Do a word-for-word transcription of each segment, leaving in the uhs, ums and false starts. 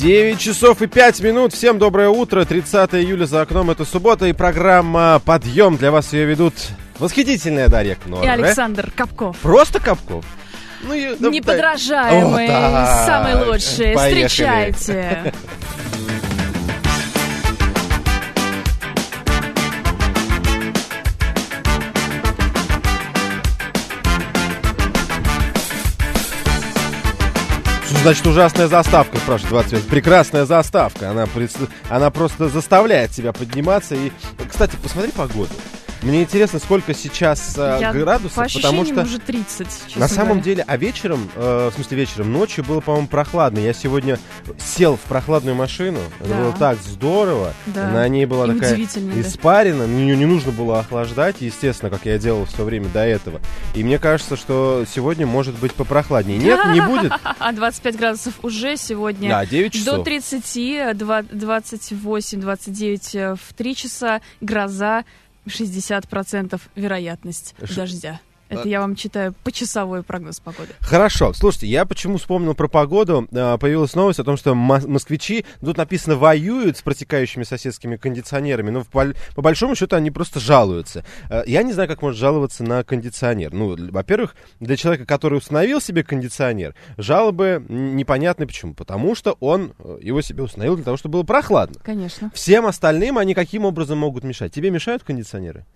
девять часов и пять минут. Всем доброе утро. тридцатое июля за окном. Это суббота и программа «Подъем». Для вас ее ведут восхитительная Дарья Кнор. И Александр Капков. Просто Капков? Ну, и, да, неподражаемый, да. самый лучший. Поехали. Встречайте. Значит, ужасная заставка, спрашивает двадцать пять. Прекрасная заставка. Она, она просто заставляет тебя подниматься. И, кстати, посмотри погоду. Мне интересно, сколько сейчас э, Я градусов, по потому что уже тридцать. На самом говоря. деле, а вечером, э, в смысле вечером, ночью было, по-моему, прохладно. Я сегодня сел в прохладную машину. Да. Это было так здорово. Да. На ней была и такая испарина. Да. Ее не нужно было охлаждать, естественно, как я делал все время до этого. И мне кажется, что сегодня может быть попрохладнее. Нет, не будет. А двадцать пять градусов уже сегодня. Да, девять часов. До тридцати, двадцать восемь двадцать девять в три часа, гроза. шестьдесят процентов вероятность Ш... дождя. Это я вам читаю почасовой прогноз погоды. Хорошо. Слушайте, я почему вспомнил про погоду? Появилась новость о том, что москвичи, тут написано, воюют с протекающими соседскими кондиционерами. Но по, по большому счету они просто жалуются. Я не знаю, как можно жаловаться на кондиционер. Ну, во-первых, для человека, который установил себе кондиционер, жалобы непонятны почему. Потому что он его себе установил для того, чтобы было прохладно. Конечно. Всем остальным они каким образом могут мешать? Тебе мешают кондиционеры?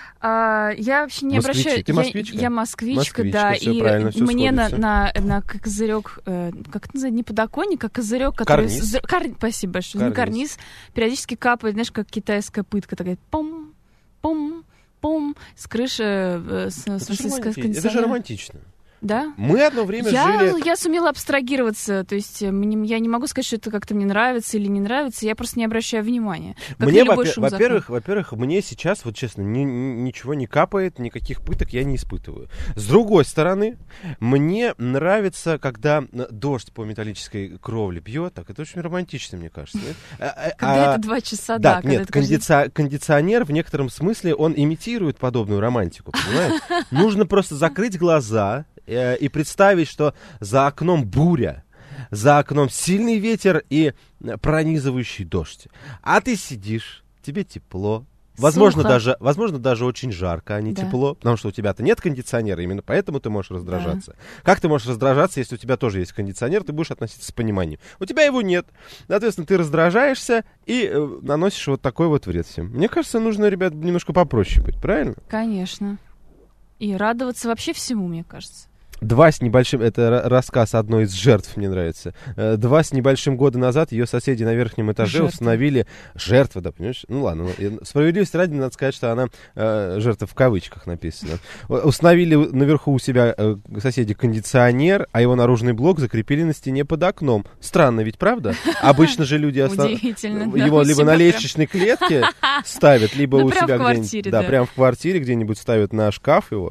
А, я вообще не Москвичи. обращаю... Ты москвичка? Я, я москвичка, москвичка, да. все и правильно, все мне на, сходится. на, на козырек, э, как это называется, не подоконник, а козырек, который... Карниз. З... Кар... Спасибо большое. Карниз. карниз. Периодически капает, знаешь, как китайская пытка. Такая пом, пом, пом. С крыши... Э, с, это, с, же с, романти... это же романтично. Да? Мы одно время я, жили... Я сумела абстрагироваться, то есть мне, я не могу сказать, что это как-то мне нравится или не нравится, я просто не обращаю внимания. Мне, во- во-первых, во-первых, мне сейчас, вот честно, ни, ни, ничего не капает, никаких пыток я не испытываю. С другой стороны, мне нравится, когда дождь по металлической кровле бьет, так это очень романтично, мне кажется. Когда это два часа, да. Да, нет, кондиционер, кондиционер в некотором смысле, он имитирует подобную романтику, понимаешь? Нужно просто закрыть глаза... и представить, что за окном буря, за окном сильный ветер и пронизывающий дождь. А ты сидишь, тебе тепло. Возможно даже, возможно, даже очень жарко, а не да. тепло, потому что у тебя-то нет кондиционера, именно поэтому ты можешь раздражаться. Да. Как ты можешь раздражаться, если у тебя тоже есть кондиционер, ты будешь относиться с пониманием. У тебя его нет. Соответственно, ты раздражаешься и э, наносишь вот такой вот вред всем. Мне кажется, нужно, ребят, немножко попроще быть, правильно? Конечно. И радоваться вообще всему, мне кажется. Два с небольшим, это рассказ одной из жертв, мне нравится. Два с небольшим года назад ее соседи на верхнем этаже жертва. установили... Жертва, да, понимаешь? Ну ладно, справедливости ради, надо сказать, что она э, жертва в кавычках написано. Установили наверху у себя э, соседи кондиционер, а его наружный блок закрепили на стене под окном. Странно ведь, правда? Обычно же люди оста... его либо на лестничной клетке ставят, либо у себя где-нибудь... Да, прямо в квартире где-нибудь ставят на шкаф его.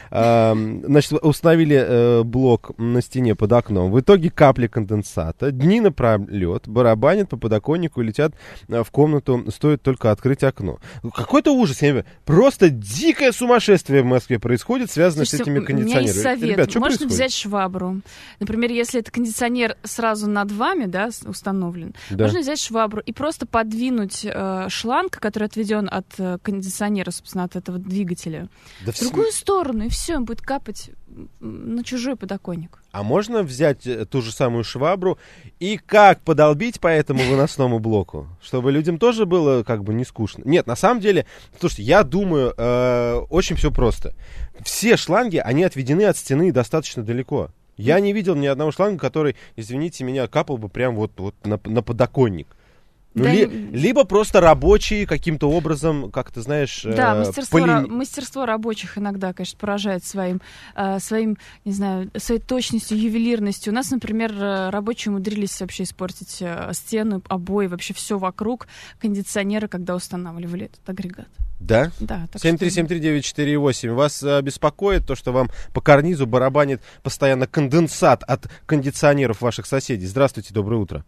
Значит, установили блок на стене под окном. В итоге капли конденсата дни напролет барабанят по подоконнику и летят в комнату, стоит только открыть окно. Какой-то ужас. Я не понимаю. Просто дикое сумасшествие в Москве происходит, связанное Слушайте, с этими кондиционерами. У меня есть совет. Ребят, что Можно происходит? взять швабру. Например, если это кондиционер сразу над вами, да, установлен, да. можно взять швабру и просто подвинуть э, шланг, который отведен от э, кондиционера, собственно, от этого двигателя, да в другую в... сторону, и все, он будет капать на чужой подоконник. А можно взять ту же самую швабру и как подолбить по этому выносному блоку, чтобы людям тоже было как бы не скучно? Нет, на самом деле, слушайте, я думаю, э, очень все просто. Все шланги, они отведены от стены достаточно далеко. Я не видел ни одного шланга, который, извините меня, капал бы прям вот, вот на, на подоконник. Ну, да, ли, либо просто рабочие каким-то образом, как ты знаешь... Да, э, мастерство, поли... ра- мастерство рабочих иногда, конечно, поражает своим, э, своим, не знаю, своей точностью, ювелирностью. У нас, например, рабочие умудрились вообще испортить э, стену, обои, вообще все вокруг кондиционера, когда устанавливали этот агрегат. Да? Да. семь три семь три девять четыре восемь. Вас а, беспокоит то, что вам по карнизу барабанит постоянно конденсат от кондиционеров ваших соседей? Здравствуйте, доброе утро.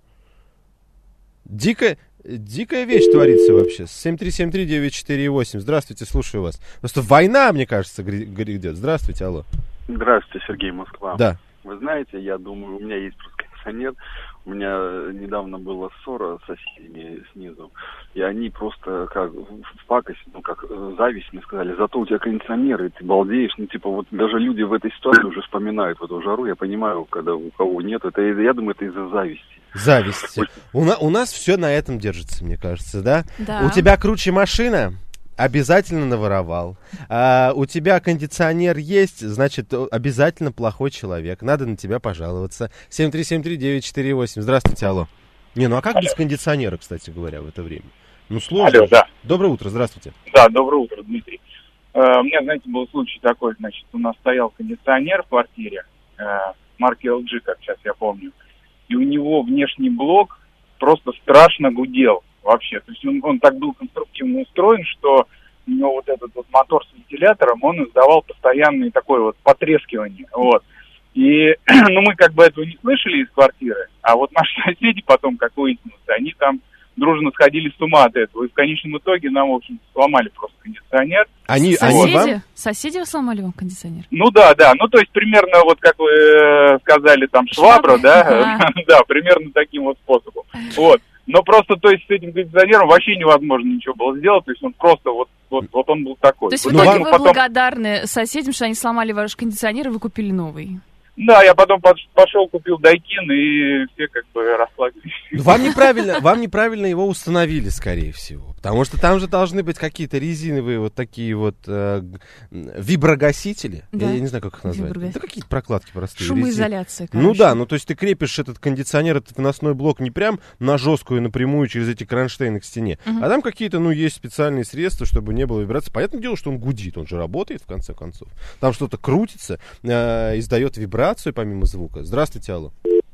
Дикая, дикая вещь творится вообще. семь три семь три девять четыре восемь. Здравствуйте, слушаю вас. Просто война, мне кажется, грядет. Здравствуйте, алло. Здравствуйте, Сергей, Москва. Да. Вы знаете, я думаю, у меня есть просто кондиционер. У меня недавно была ссора с соседями снизу, и они просто как в пакость, ну как зависть мне сказали, зато у тебя кондиционер, и ты балдеешь, ну типа вот даже люди в этой ситуации уже вспоминают в эту жару, я понимаю, когда у кого нет, это, я думаю, это из-за зависти. Зависти. У, на, у нас все на этом держится, мне кажется, да? Да. У тебя круче машина? Обязательно наворовал. А, у тебя кондиционер есть, значит, обязательно плохой человек. Надо на тебя пожаловаться. семь три семь три девять четыре восемь. Здравствуйте, алло. Не, ну а как алло. Без кондиционера, кстати говоря, в это время? Ну, сложно. Алло, да. Доброе утро, здравствуйте. Да, доброе утро, Дмитрий. Э, у меня, знаете, был случай такой, значит, у нас стоял кондиционер в квартире, э, марки эл джи, как сейчас я помню, и у него внешний блок просто страшно гудел. Вообще, то есть он, он так был конструктивно устроен, что у него вот этот вот мотор с вентилятором, он издавал постоянное такое вот потрескивание, вот. И, ну, мы как бы этого не слышали из квартиры, а вот наши соседи потом, как выяснилось, они там дружно сходили с ума от этого, и в конечном итоге нам, в общем, сломали просто кондиционер. Они, соседи? они вам? Соседи сломали вам кондиционер? Ну да, да, ну то есть примерно вот как вы э, сказали, там, швабра, да, да, примерно таким вот способом, вот. Но просто, то есть, с этим кондиционером вообще невозможно ничего было сделать, то есть он просто вот, вот, вот он был такой. То есть в итоге вы потом... благодарны соседям, что они сломали ваш кондиционер, и вы купили новый? Да, я потом пошел, купил Дайкин, и все как бы расслабились. Вам неправильно, вам неправильно его установили, скорее всего. Потому что там же должны быть какие-то резиновые вот такие вот э, виброгасители. Да. Я, я не знаю, как их назвать. Да какие-то прокладки простые. Шумоизоляция, короче. Ну да, ну то есть ты крепишь этот кондиционер, этот выносной блок не прям на жесткую напрямую через эти кронштейны к стене, угу. а там какие-то, ну, есть специальные средства, чтобы не было вибрации. Понятное дело, что он гудит, он же работает в конце концов. Там что-то крутится, э, издает вибрацию помимо звука. Здравствуйте, алло.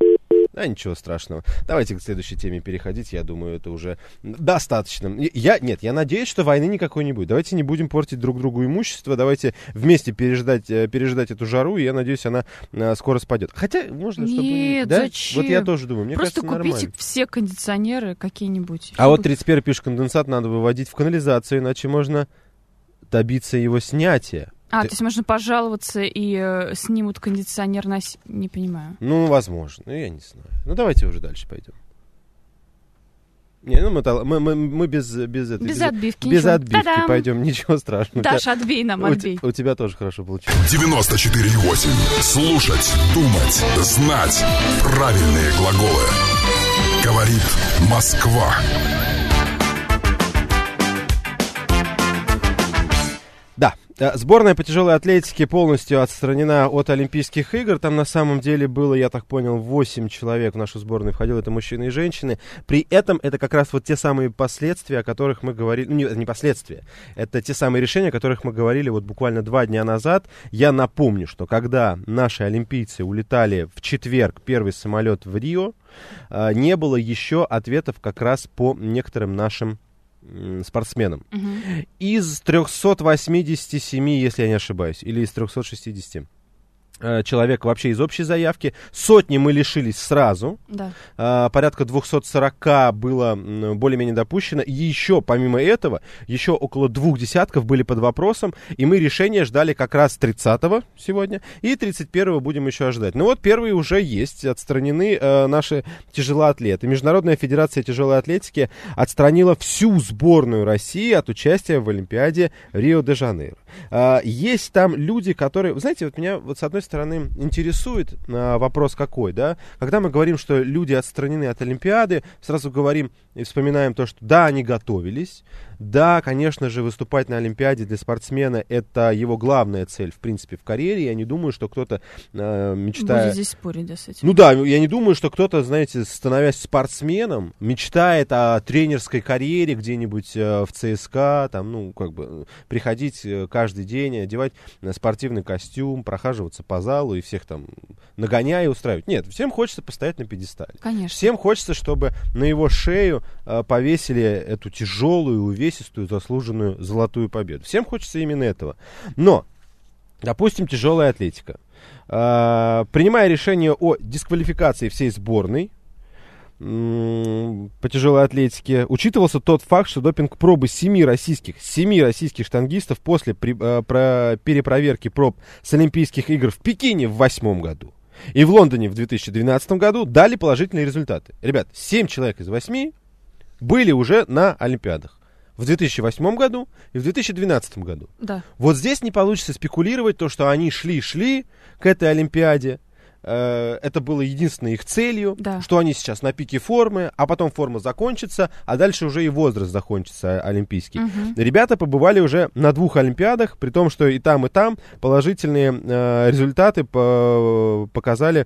Да, ничего страшного. Давайте к следующей теме переходить. Я думаю, это уже достаточно. Я, нет, я надеюсь, что войны никакой не будет. Давайте не будем портить друг другу имущество. Давайте вместе переждать, переждать эту жару. И я надеюсь, она а, скоро спадет. Хотя, можно, чтобы... Нет, да? зачем? Вот я тоже думаю. Мне Просто кажется, купите нормально. все кондиционеры какие-нибудь. А вот тридцать первый пишет, конденсат надо выводить в канализацию, иначе можно добиться его снятия. А, Ты... то есть можно пожаловаться и э, снимут кондиционер на... С... Не понимаю. Ну, возможно. Ну, я не знаю. Ну, давайте уже дальше пойдем. Не, ну мы, мы, мы, мы без, без, этой, без, без отбивки. Без отбивки Та-дам! Пойдем, ничего страшного. Даша, отбей нам, отбей. У, у тебя тоже хорошо получилось. девяносто четыре и восемь. Слушать, думать, знать. Правильные глаголы. Говорит Москва. Да, сборная по тяжелой атлетике полностью отстранена от Олимпийских игр. Там на самом деле было, я так понял, восемь человек в нашу сборную входило, это мужчины и женщины. При этом это как раз вот те самые последствия, о которых мы говорили, ну не, не последствия, это те самые решения, о которых мы говорили вот буквально два дня назад. Я напомню, что когда наши олимпийцы улетали в четверг первый самолет в Рио, не было еще ответов как раз по некоторым нашим спортсменам. Uh-huh. Из трёхсот восьмидесяти семи, если я не ошибаюсь, или из трёхсот шестидесяти человек вообще из общей заявки. Сотни мы лишились сразу. Да. А, порядка двухсот сорока было более-менее допущено. И еще, помимо этого, еще около двух десятков были под вопросом. И мы решение ждали как раз тридцатого сегодня. И тридцать первого будем еще ждать. Ну вот первые уже есть. Отстранены э, наши тяжелоатлеты. Международная федерация тяжелой атлетики отстранила всю сборную России от участия в Олимпиаде Рио-де-Жанейро. А, есть там люди, которые... Вы знаете, вот меня вот с одной стороны интересует а, вопрос какой, да? Когда мы говорим, что люди отстранены от Олимпиады, сразу говорим и вспоминаем то, что да, они готовились, да, конечно же, выступать на Олимпиаде для спортсмена — это его главная цель, в принципе, в карьере. Я не думаю, что кто-то э, мечтает... Будет здесь спорить, да, с этим. Ну да, я не думаю, что кто-то, знаете, становясь спортсменом, мечтает о тренерской карьере где-нибудь э, в ЦСКА, там, ну, как бы, приходить каждый день, одевать спортивный костюм, прохаживаться по залу и всех там нагоняя и устраивать. Нет, всем хочется постоять на пьедестале. Конечно. Всем хочется, чтобы на его шею э, повесили эту тяжелую, увесистую, заслуженную золотую победу. Всем хочется именно этого. Но, допустим, тяжелая атлетика. Э, принимая решение о дисквалификации всей сборной м- по тяжелой атлетике, учитывался тот факт, что допинг-пробы семи российских, семи российских штангистов после при, э, про, перепроверки проб с Олимпийских игр в Пекине в восьмом году И в Лондоне в две тысячи двенадцатом году дали положительные результаты. Ребят, семь человек из восьми были уже на Олимпиадах. В две тысячи восьмом году и в две тысячи двенадцатом году. Да. Вот здесь не получится спекулировать то, что они шли-шли к этой Олимпиаде. Э, это было единственной их целью, да. что они сейчас на пике формы, а потом форма закончится, а дальше уже и возраст закончится олимпийский. Угу. Ребята побывали уже на двух Олимпиадах, при том, что и там, и там положительные э, результаты по- показали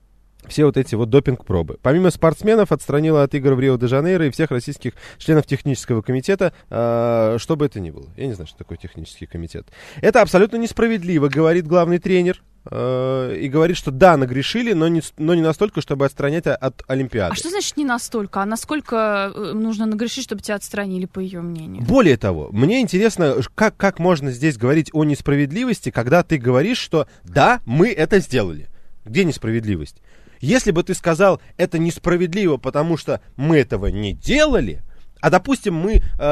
все вот эти вот допинг-пробы. Помимо спортсменов, отстранила от игр в Рио-де-Жанейро и всех российских членов технического комитета, э, что бы это ни было. Я не знаю, что такое технический комитет. Это абсолютно несправедливо, говорит главный тренер. Э, и говорит, что да, нагрешили, но не, но не настолько, чтобы отстранять от Олимпиады. А что значит не настолько? А насколько нужно нагрешить, чтобы тебя отстранили, по ее мнению? Более того, мне интересно, как, как можно здесь говорить о несправедливости, когда ты говоришь, что да, мы это сделали. Где несправедливость? Если бы ты сказал, это несправедливо, потому что мы этого не делали, а, допустим, мы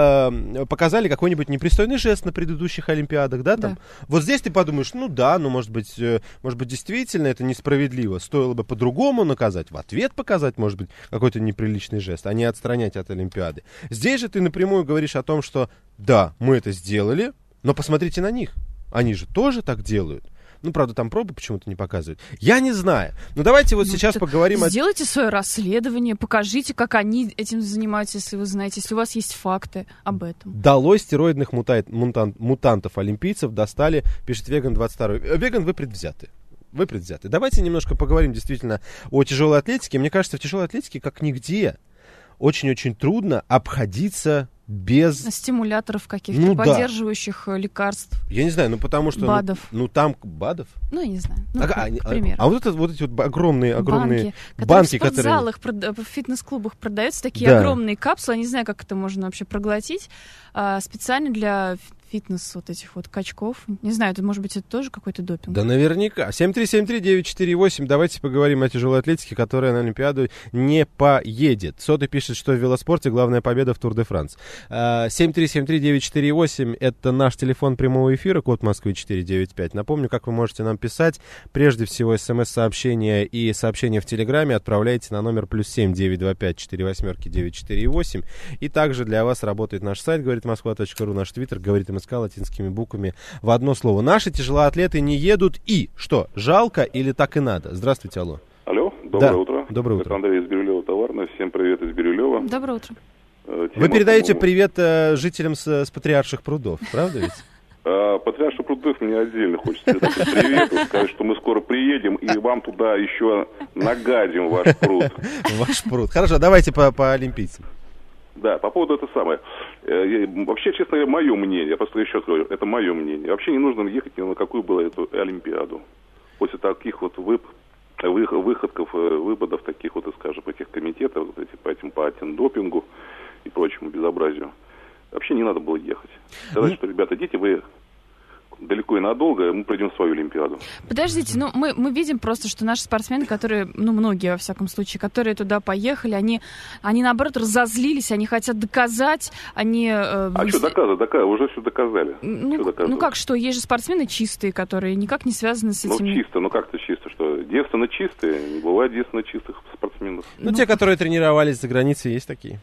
э, показали какой-нибудь непристойный жест на предыдущих Олимпиадах, да, там, да. Вот здесь ты подумаешь, ну да, ну, может быть, э, может быть, действительно это несправедливо, стоило бы по-другому наказать, в ответ показать, может быть, какой-то неприличный жест, а не отстранять от Олимпиады. Здесь же ты напрямую говоришь о том, что да, мы это сделали, но посмотрите на них, они же тоже так делают. Ну, правда, там пробы почему-то не показывают. Я не знаю. Ну, давайте вот ну, сейчас поговорим о... Сделайте свое расследование, покажите, как они этим занимаются, если вы знаете, если у вас есть факты об этом. Долой стероидных мута... мутант... мутантов-олимпийцев достали, пишет Веган двадцать два. Веган, вы предвзяты. Вы предвзяты. Давайте немножко поговорим действительно о тяжелой атлетике. Мне кажется, в тяжелой атлетике, как нигде, очень-очень трудно обходиться без... Стимуляторов каких-то, ну, поддерживающих да. лекарств. Я не знаю, ну потому что... БАДов. Ну, ну там... БАДов? Ну, я не знаю. Ну, а, к, а, к примеру. А, а вот, это, вот эти вот огромные, огромные банки, банки, которые... В спортзалах, которые... в фитнес-клубах продаются такие да. огромные капсулы. Я не знаю, как это можно вообще проглотить. А, специально для фитнес вот этих вот качков. Не знаю, это может быть это тоже какой-то допинг. Да наверняка. семь три семь три девять четыре восемь. Давайте поговорим о тяжелой атлетике, которая на Олимпиаду не поедет. Соты пишет, что в велоспорте главная победа в Тур-де-Франс. семь три семь три девять четыре восемь. Это наш телефон прямого эфира, код Москвы четыре девять пять. Напомню, как вы можете нам писать. Прежде всего, смс-сообщения и сообщения в Телеграме отправляйте на номер плюс семь девять два пять четыре восемь девять четыре восемь. И также для вас работает наш сайт, говорит москва точка ру, наш твиттер, говорит МСК латинскими буквами в одно слово. Наши тяжелоатлеты не едут и что, жалко или так и надо? Здравствуйте, алло. Алло, доброе да. утро. Доброе утро. Это Андрей из Бирюлева товарно. Всем привет из Бирюлева. Доброе утро. Тема, Вы передаете по-моему... привет э, жителям с, с Патриарших прудов, правда ведь? А, Патриарших прудов мне отдельно хочется передать привет, сказать, что мы скоро приедем и вам туда еще нагадим ваш пруд. Ваш пруд. Хорошо, давайте по, по олимпийцам. Да, по поводу это самое. Вообще, честно говоря, мое мнение, я просто еще говорю, это мое мнение. Вообще не нужно ехать ни на какую была эту Олимпиаду. После таких вот вып... выходков, выпадов таких вот, скажем, этих комитетов, вот эти, по этим по антидопингу и прочему безобразию. Вообще не надо было ехать. Сказать, что, ребята, идите вы далеко и надолго, мы пройдем свою Олимпиаду. Подождите, ну мы, мы видим просто, что наши спортсмены, которые, ну многие во всяком случае, которые туда поехали, они, они наоборот разозлились, они хотят доказать, они... Э, а что доказывать? Доказывать? Уже все доказали. Ну, ну как что, есть же спортсмены чистые, которые никак не связаны с этими... Ну чисто, ну как-то чисто, что девственно чистые, не бывает девственно чистых спортсменов. Ну, ну те, которые тренировались за границей, есть такие.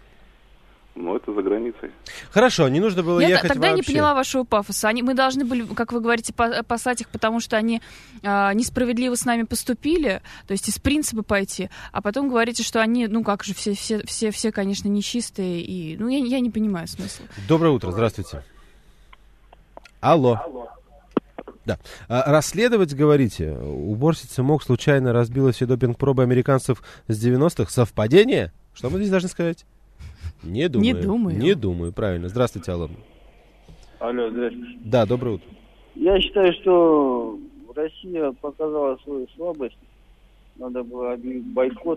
Ну, это за границей. Хорошо, не нужно было Я ехать тогда вообще. не поняла вашего пафоса. Они, мы должны были, как вы говорите, послать их, потому что они э, несправедливо с нами поступили, то есть из принципа пойти, а потом говорите, что они, ну как же, все, все, все, все конечно, нечистые, и, ну, я, я не понимаю смысла. Доброе утро, здравствуйте. Алло. Алло. Да. А, расследовать, говорите, уборщица МОК случайно разбила все допинг-пробы американцев с девяностых. Совпадение? Что мы здесь должны сказать? Не думаю. Не думаю. Не думаю, правильно. Здравствуйте, Алло. Алло, здравствуйте. Да, доброе утро. Я считаю, что Россия показала свою слабость. Надо было объявить бойкот.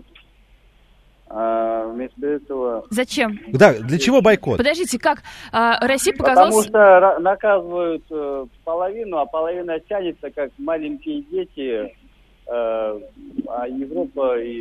А вместо этого... Зачем? Да, для чего бойкот? Подождите, как? А, Россия показала... Потому что наказывают э, половину, а половина тянется, как маленькие дети, э, а Европа и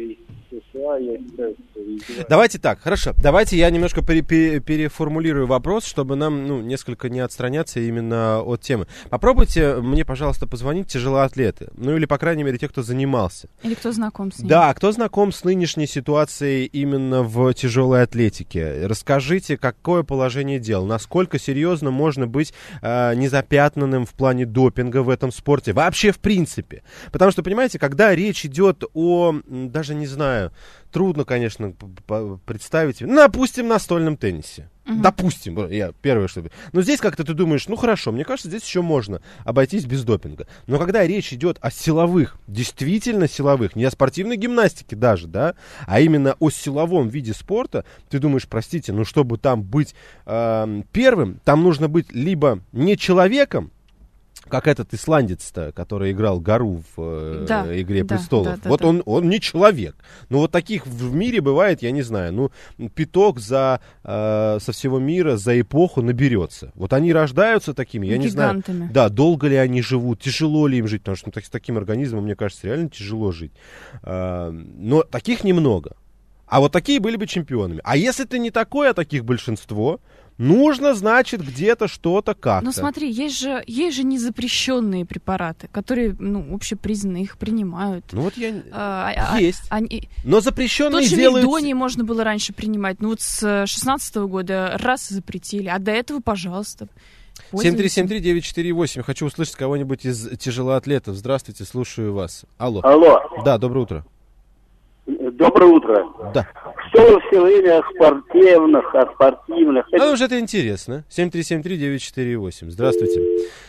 США, я считаю, что издеваются. Давайте так, хорошо. Давайте я немножко пере- пере- переформулирую вопрос, чтобы нам, ну, несколько не отстраняться именно от темы. Попробуйте мне, пожалуйста, позвонить тяжелоатлеты. Ну, или, по крайней мере, те, кто занимался. Или кто знаком с ним. Да, кто знаком с нынешней ситуацией именно в тяжелой атлетике. Расскажите, какое положение дел, насколько серьезно можно быть э, незапятнанным в плане допинга в этом спорте. Вообще, в принципе. Потому что, понимаете, когда речь идет о, даже не знаю, трудно, конечно, представить, ну, допустим, настольном теннисе. Uh-huh. Допустим, я первое, что... Но здесь как-то ты думаешь, ну хорошо, мне кажется, здесь еще можно обойтись без допинга. Но когда речь идет о силовых, действительно силовых, не о спортивной гимнастике даже, да, а именно о силовом виде спорта, ты думаешь, простите, ну чтобы там быть э, первым, там нужно быть либо не человеком, как этот исландец-то, который играл Гару в э, да, «Игре да, престолов». Да, да, вот да. Он, он не человек. Ну, вот таких в мире бывает, я не знаю, ну, пяток за, э, со всего мира за эпоху наберется. Вот они рождаются такими, я Гигантами. не знаю, да, долго ли они живут, тяжело ли им жить, потому что ну, так, с таким организмом, мне кажется, реально тяжело жить. Э, но таких немного. А вот такие были бы чемпионами. А если ты не такой, а таких большинство... Нужно, значит, где-то что-то как-то. Ну смотри, есть же, есть же незапрещенные препараты, которые, ну, общепризнанные, их принимают. Ну вот я... А, есть. А, они... Но запрещенные Тот же делают... Мельдоний можно было раньше принимать. Ну вот с шестнадцатого года раз запретили, а до этого, пожалуйста. семь три семь три девять четыре восемь. Хочу услышать кого-нибудь из тяжелоатлетов. Здравствуйте, слушаю вас. Алло. Алло. Да, доброе утро. Доброе утро. Да. Что вы все время о спортивных, о спортивных? А уже это интересно. семь три семь три девять четыре восемь. Здравствуйте.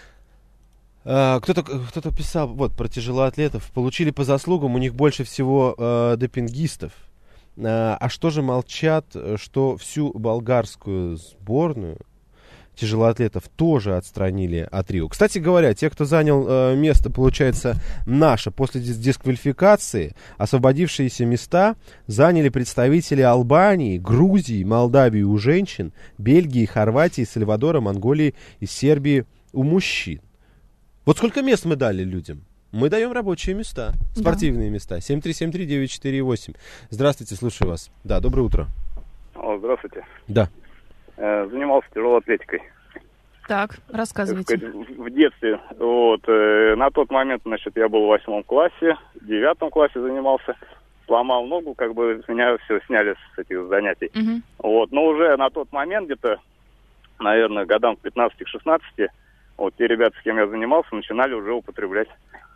А, кто-то, кто-то писал, вот, про тяжелоатлетов. Получили по заслугам, у них больше всего э, допингистов. А, а что же молчат, что всю болгарскую сборную тяжелоатлетов тоже отстранили от Рио. Кстати говоря, те, кто занял э, место, получается, наше, после дис- дисквалификации, освободившиеся места заняли представители Албании, Грузии, Молдавии у женщин, Бельгии, Хорватии, Сальвадора, Монголии и Сербии у мужчин. Вот сколько мест мы дали людям? Мы даем рабочие места, спортивные да. места. семь три семь три девять четыре восемь. Здравствуйте, слушаю вас. Да, доброе утро. О, здравствуйте. Да. Занимался тяжелой атлетикой. Так, рассказывайте. В детстве. Вот, э, на тот момент, значит, я был в восьмом классе, в девятом классе занимался. Сломал ногу, как бы меня все сняли с этих занятий. Угу. Вот, но уже на тот момент, где-то, наверное, годам к пятнадцати-шестнадцати, вот те ребята, с кем я занимался, начинали уже употреблять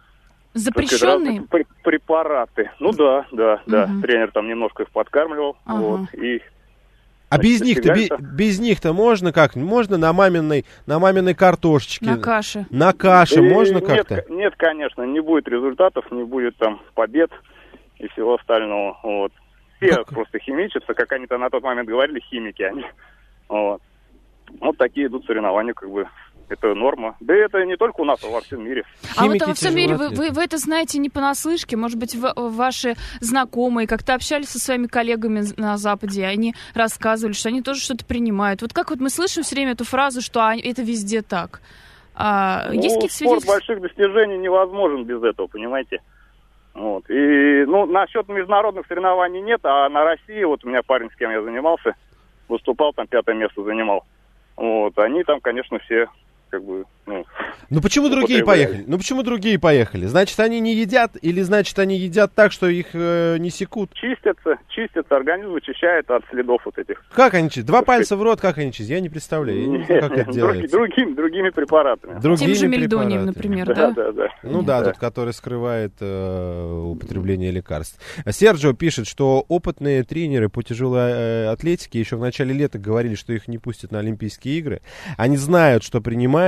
запрещенные препараты. Ну да, да, угу. да. Тренер там немножко их подкармливал. Ага. Вот, и А без них-то, без, без них-то можно как? Можно на маминой, на маминой картошечке? На каше. На каше и, можно нет, как-то? Нет, конечно, не будет результатов, не будет там побед и всего остального. Вот. Все как? Просто химичатся, как они-то на тот момент говорили, химики они. Вот. Вот такие идут соревнования, как бы. Это норма. Да это не только у нас, а во всем мире. А Химики вот во всем мире вы, вы, вы это знаете не понаслышке? Может быть, в, ваши знакомые как-то общались со своими коллегами на Западе, они рассказывали, что они тоже что-то принимают. Вот как вот мы слышим все время эту фразу, что а, это везде так. А, ну, есть какие-то спорт свидетельства? больших достижений невозможен без этого, понимаете? Вот. И, ну, насчет международных соревнований нет, а на России, вот у меня парень, с кем я занимался, выступал, там пятое место занимал. Вот. Они там, конечно, все... как бы, ну, ну почему другие поехали? Ну почему другие поехали? Значит, они не едят или значит, они едят так, что их э, не секут? Чистятся, чистятся, организм очищает от следов вот этих. Как они чистят? Два так пальца сказать... в рот, как они чистят? Я не представляю, я не знаю, как это делается. Другими, другими препаратами. Другими Тем же Мельдонием, например, да? Да, да, да. Ну да, тот, который скрывает э, употребление лекарств. Серджио пишет, что опытные тренеры по тяжелой э, атлетике еще в начале лета говорили, что их не пустят на Олимпийские игры. Они знают, что принимают,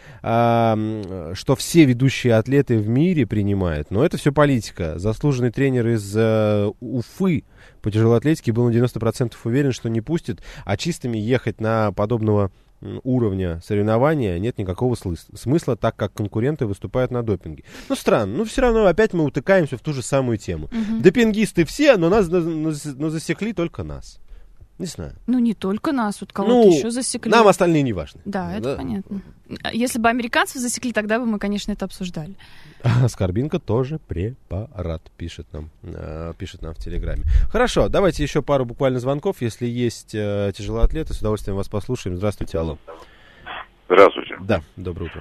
а, что все ведущие атлеты в мире принимают, но это все политика. Заслуженный тренер из uh, Уфы по тяжелой атлетике был на девяносто процентов уверен, что не пустит, а чистыми ехать на подобного уровня соревнования нет никакого смысла, так как конкуренты выступают на допинге. Ну, странно, но все равно опять мы утыкаемся в ту же самую тему. Uh-huh. Допингисты все, но нас но засекли только нас. Не знаю. Ну, не только нас, вот кого-то ну, еще засекли. Нам остальные не важны. Да, это да? понятно. Если бы американцев засекли, тогда бы мы, конечно, это обсуждали. Аскорбинка тоже препарат, пишет нам, э, пишет нам в Телеграме. Хорошо, давайте еще пару буквально звонков. Если есть э, тяжелоатлеты, с удовольствием вас послушаем. Здравствуйте, алло. Здравствуйте. Да, доброе утро.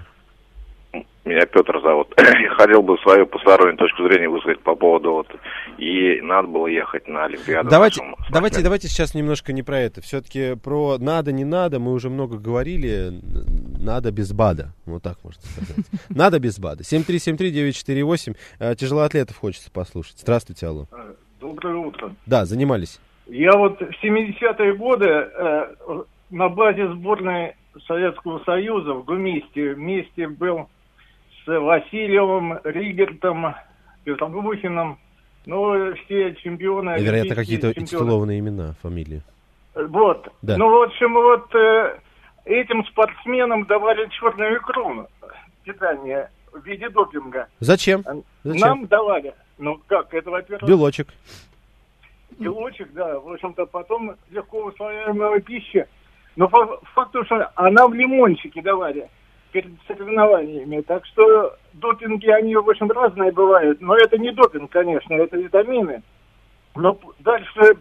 Меня Петр зовут. Я хотел бы свою постороннюю точку зрения высказать по поводу вот, и надо было ехать на Олимпиаду. Давайте, давайте, давайте сейчас немножко не про это. Все-таки про надо, не надо, мы уже много говорили. Надо без БАДа. Вот так можно сказать. Надо без БАДа. семь три семь три девять четыре восемь. Тяжелоатлетов хочется послушать. Здравствуйте, алло. Доброе утро. Да, занимались. Я вот в семидесятые годы э, на базе сборной Советского Союза в Гумисте вместе был с Васильевым, Ригертом, Петрогухиным, ну, все чемпионы. Вероятно, какие-то титулованные имена, фамилии. Вот. Да. Ну, в общем, вот э, этим спортсменам давали черную икру, питание в виде допинга. Зачем? Зачем? Нам давали. Ну, как, это, во-первых... Белочек. Белочек, да. В общем-то, потом легко усвояемая пища. Но по факту, что она в лимончике давали перед соревнованиями. Так что допинги, они, в общем, разные бывают. Но это не допинг, конечно, это витамины. Но дальше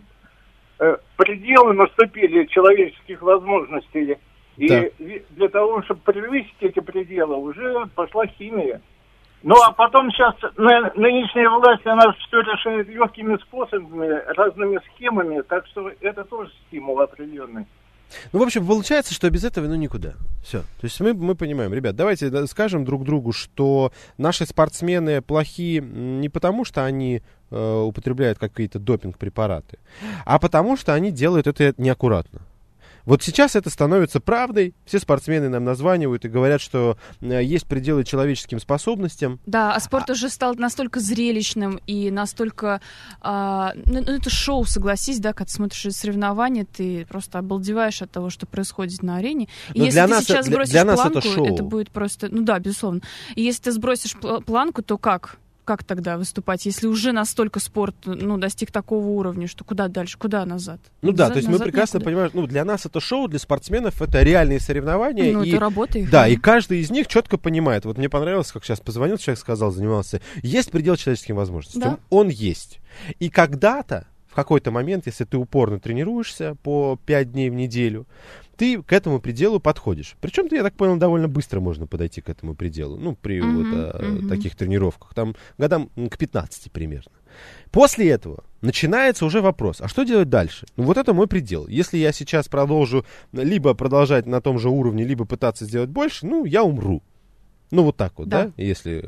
э, пределы наступили человеческих возможностей. И да. Для того, чтобы превысить эти пределы, уже пошла химия. Ну, а потом сейчас нынешняя власть, она все решает легкими способами, разными схемами. Так что это тоже стимул определенный. Ну, в общем, получается, что без этого, ну, никуда. Все. То есть мы, мы понимаем, ребят, давайте скажем друг другу, что наши спортсмены плохие не потому, что они э, употребляют какие-то допинг-препараты, а потому, что они делают это неаккуратно. Вот сейчас это становится правдой. Все спортсмены нам названивают и говорят, что э, есть пределы человеческим способностям. Да, а спорт а... уже стал настолько зрелищным и настолько... Э, ну, это шоу, согласись, да, когда ты смотришь соревнования, ты просто обалдеваешь от того, что происходит на арене. И если для ты нас, сейчас для, сбросишь для нас планку, это, шоу. Это будет просто... Ну да, безусловно. И если ты сбросишь планку, то как? Как тогда выступать, если уже настолько спорт, ну, достиг такого уровня, что куда дальше, куда назад? Ну да, назад, то есть мы прекрасно никуда. понимаем, ну, для нас это шоу, для спортсменов это реальные соревнования. Ну, и, это работа их. Да, и каждый из них четко понимает. Вот мне понравилось, как сейчас позвонил человек, сказал, занимался. Есть предел человеческим возможностям. Да. Он есть. И когда-то, в какой-то момент, если ты упорно тренируешься по пять дней в неделю, ты к этому пределу подходишь. Причем, я так понял, довольно быстро можно подойти к этому пределу. Ну, при uh-huh, вот, а, uh-huh. таких тренировках. Там годам к пятнадцати примерно. После этого начинается уже вопрос, а что делать дальше? Ну, вот это мой предел. Если я сейчас продолжу либо продолжать на том же уровне, либо пытаться сделать больше, ну, я умру. Ну, вот так вот, да, да если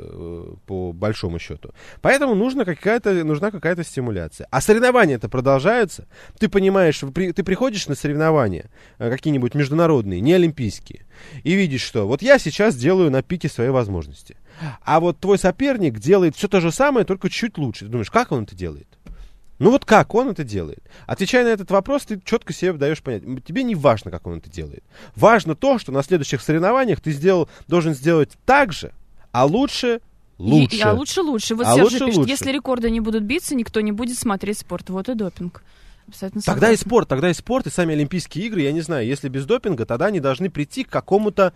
э, по большому счету. Поэтому нужна какая-то, нужна какая-то стимуляция. А соревнования-то продолжаются. Ты понимаешь, при, ты приходишь на соревнования, э, какие-нибудь международные, не олимпийские, и видишь, что вот я сейчас делаю на пике своей возможности. А вот твой соперник делает все то же самое, только чуть лучше. Ты думаешь, как он это делает? Ну вот как он это делает? Отвечая на этот вопрос, ты четко себе даешь понять. Тебе не важно, как он это делает. Важно то, что на следующих соревнованиях ты сделал, должен сделать так же, а лучше лучше. И, а лучше лучше. Вот а Серж лучше, пишет, лучше. Если рекорды не будут биться, никто не будет смотреть спорт. Вот и допинг. Абсолютно тогда согласна. и спорт, тогда и спорт, и сами Олимпийские игры, я не знаю, если без допинга, тогда они должны прийти к какому-то,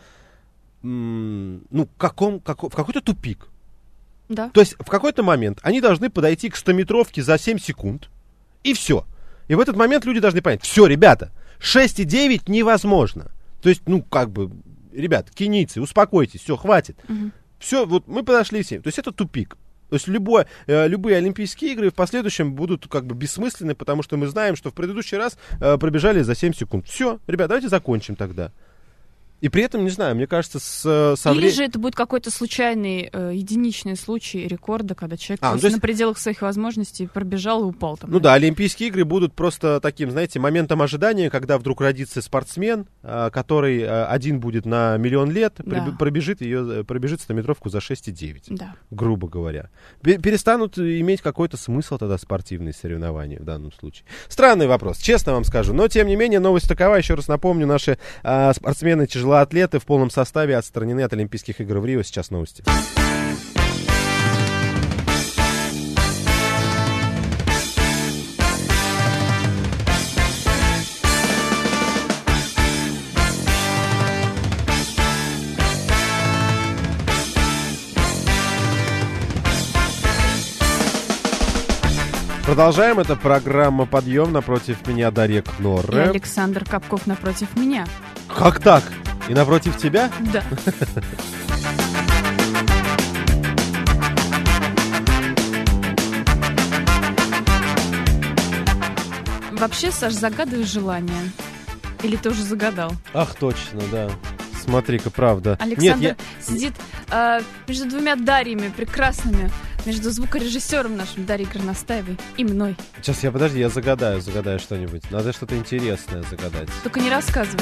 м- ну, каком, как, в какой-то тупик. Да. То есть в какой-то момент они должны подойти к стометровке за семь секунд, и все. И в этот момент люди должны понять, все, ребята, шесть и девять невозможно. То есть, ну, как бы, ребят, кенийцы, успокойтесь, все, хватит. Угу. Все, вот мы подошли в семь. То есть это тупик. То есть любое, э, любые Олимпийские игры в последующем будут как бы бессмысленны, потому что мы знаем, что в предыдущий раз э, пробежали за семь секунд. Все, ребят, давайте закончим тогда. И при этом, не знаю, мне кажется, с, со Или вре... же это будет какой-то случайный, э, единичный случай рекорда, когда человек а, просто есть... на пределах своих возможностей пробежал и упал там. Ну да, Олимпийские игры будут просто таким, знаете, моментом ожидания, когда вдруг родится спортсмен, э, который э, один будет на миллион лет, да. пробежит ее, пробежит стометровку за шесть и девять, да. грубо говоря. Перестанут иметь какой-то смысл тогда спортивные соревнования в данном случае. Странный вопрос, честно вам скажу. Но, тем не менее, новость такова. Еще раз напомню, наши э, спортсмены тяжелоатлеты Атлеты в полном составе отстранены от Олимпийских игр в Рио. Сейчас новости. Продолжаем. Это программа «Подъем». Напротив меня Дарья Кнорре. И Александр Капков напротив меня. Как так? И напротив тебя? Да. Вообще, Саш, загадывай желание. Или ты уже загадал? Ах, точно, да. Смотри-ка, правда. Александр Нет, я... сидит э, между двумя Дарьями прекрасными. Между звукорежиссером нашим Дарьей Горностаевой и мной. Сейчас, я подожди, я загадаю, загадаю что-нибудь. Надо что-то интересное загадать. Только не рассказывай.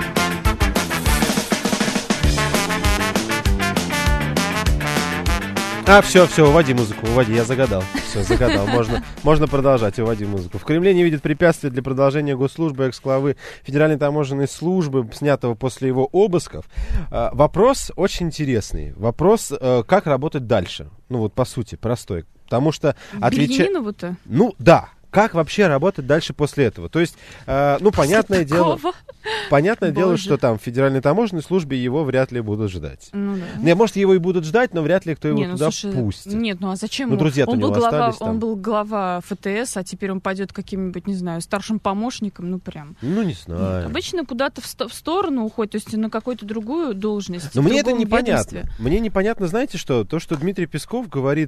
А, все, все, уводи музыку, уводи, я загадал. Все, загадал, можно, можно продолжать, уводи музыку. В Кремле не видят препятствий для продолжения госслужбы экс-главы Федеральной таможенной службы, снятого после его обысков. А, вопрос очень интересный. Вопрос, а, как работать дальше. Ну вот, по сути, простой. Потому что... Отвеча... Беленинову-то? Ну, да. Как вообще работать дальше после этого? То есть, э, ну, понятное дело, понятное Боже. дело, что там в Федеральной таможенной службе его вряд ли будут ждать. Ну, да. Не, может, его и будут ждать, но вряд ли кто его не, ну, туда слушай, пустит. Нет, ну а зачем ну, ему? Друзья-то он, у него был глава, остались там. Он был глава эф тэ эс, а теперь он пойдет каким-нибудь, не знаю, старшим помощником, ну прям. Ну, не знаю. Нет, обычно куда-то в, в сторону уходит, то есть на какую-то другую должность. Но мне это непонятно. Ведомстве. Мне непонятно, знаете что? То, что Дмитрий Песков говорит,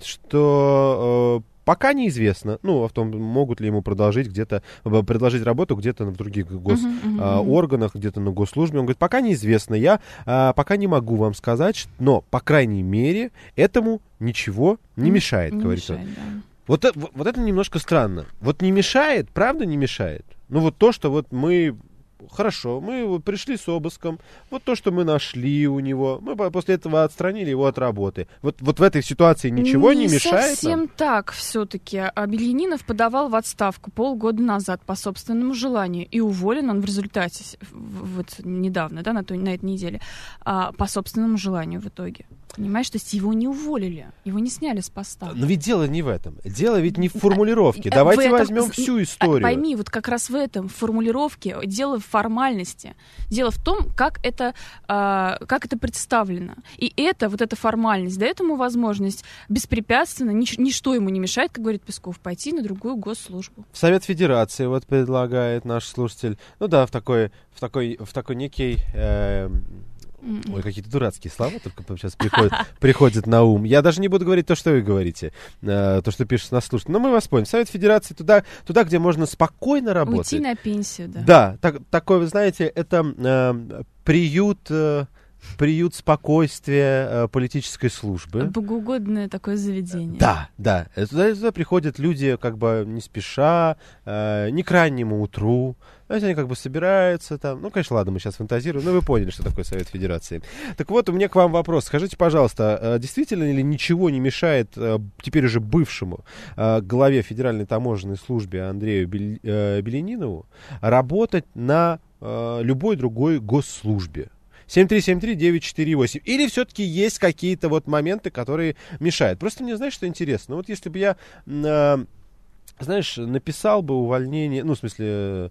что... Э, Пока неизвестно, ну, о том, могут ли ему продолжить где-то, предложить работу где-то в других госорганах, uh-huh, uh-huh. где-то на госслужбе. Он говорит, пока неизвестно, я а, пока не могу вам сказать, но, по крайней мере, этому ничего не мешает, не говорит мешает, он. Да. Вот, вот это немножко странно. Вот не мешает, правда не мешает? Ну, вот то, что вот мы... Хорошо, мы вот пришли с обыском, вот то, что мы нашли у него, мы после этого отстранили его от работы. Вот, вот в этой ситуации ничего не, не мешает Не совсем нам? так все-таки. Бельянинов подавал в отставку полгода назад по собственному желанию, и уволен он в результате, вот недавно, да, на, той, на этой неделе, а, по собственному желанию в итоге. Понимаешь, то есть его не уволили, его не сняли с поста. Но ведь дело не в этом. Дело ведь не в формулировке. Давайте этом, возьмем всю историю. Пойми, вот как раз в этом, в формулировке, дело в формальности. Дело в том, как это, э, как это представлено. И это, вот эта формальность, дает ему возможность беспрепятственно, нич- ничто ему не мешает, как говорит Песков, пойти на другую госслужбу. Совет Федерации вот предлагает наш слушатель, ну да, в такой, в такой, в такой некий... Э, Ой, какие-то дурацкие слова только сейчас приходят, приходят на ум. Я даже не буду говорить то, что вы говорите, э, то, что пишет нас слушатель. Но мы вас поняли. Совет Федерации туда, туда, где можно спокойно работать. Уйти на пенсию, да. Да, так, такой, вы знаете, это э, приют... Э, приют спокойствия э, политической службы. Богоугодное такое заведение. Да, да. Туда, туда приходят люди как бы не спеша, э, не к раннему утру. Знаете, они как бы собираются там. Ну, конечно, ладно, мы сейчас фантазируем, но вы поняли, что такое Совет Федерации. Так вот, у меня к вам вопрос. Скажите, пожалуйста, э, действительно ли ничего не мешает э, теперь уже бывшему э, главе Федеральной таможенной службы Андрею Бель, э, Беленинову работать на э, любой другой госслужбе? семь три семь три девять четыре восемь. Или все-таки есть какие-то вот моменты, которые мешают? Просто мне, знаешь, что интересно? Вот если бы я, э, знаешь, написал бы увольнение, ну, в смысле,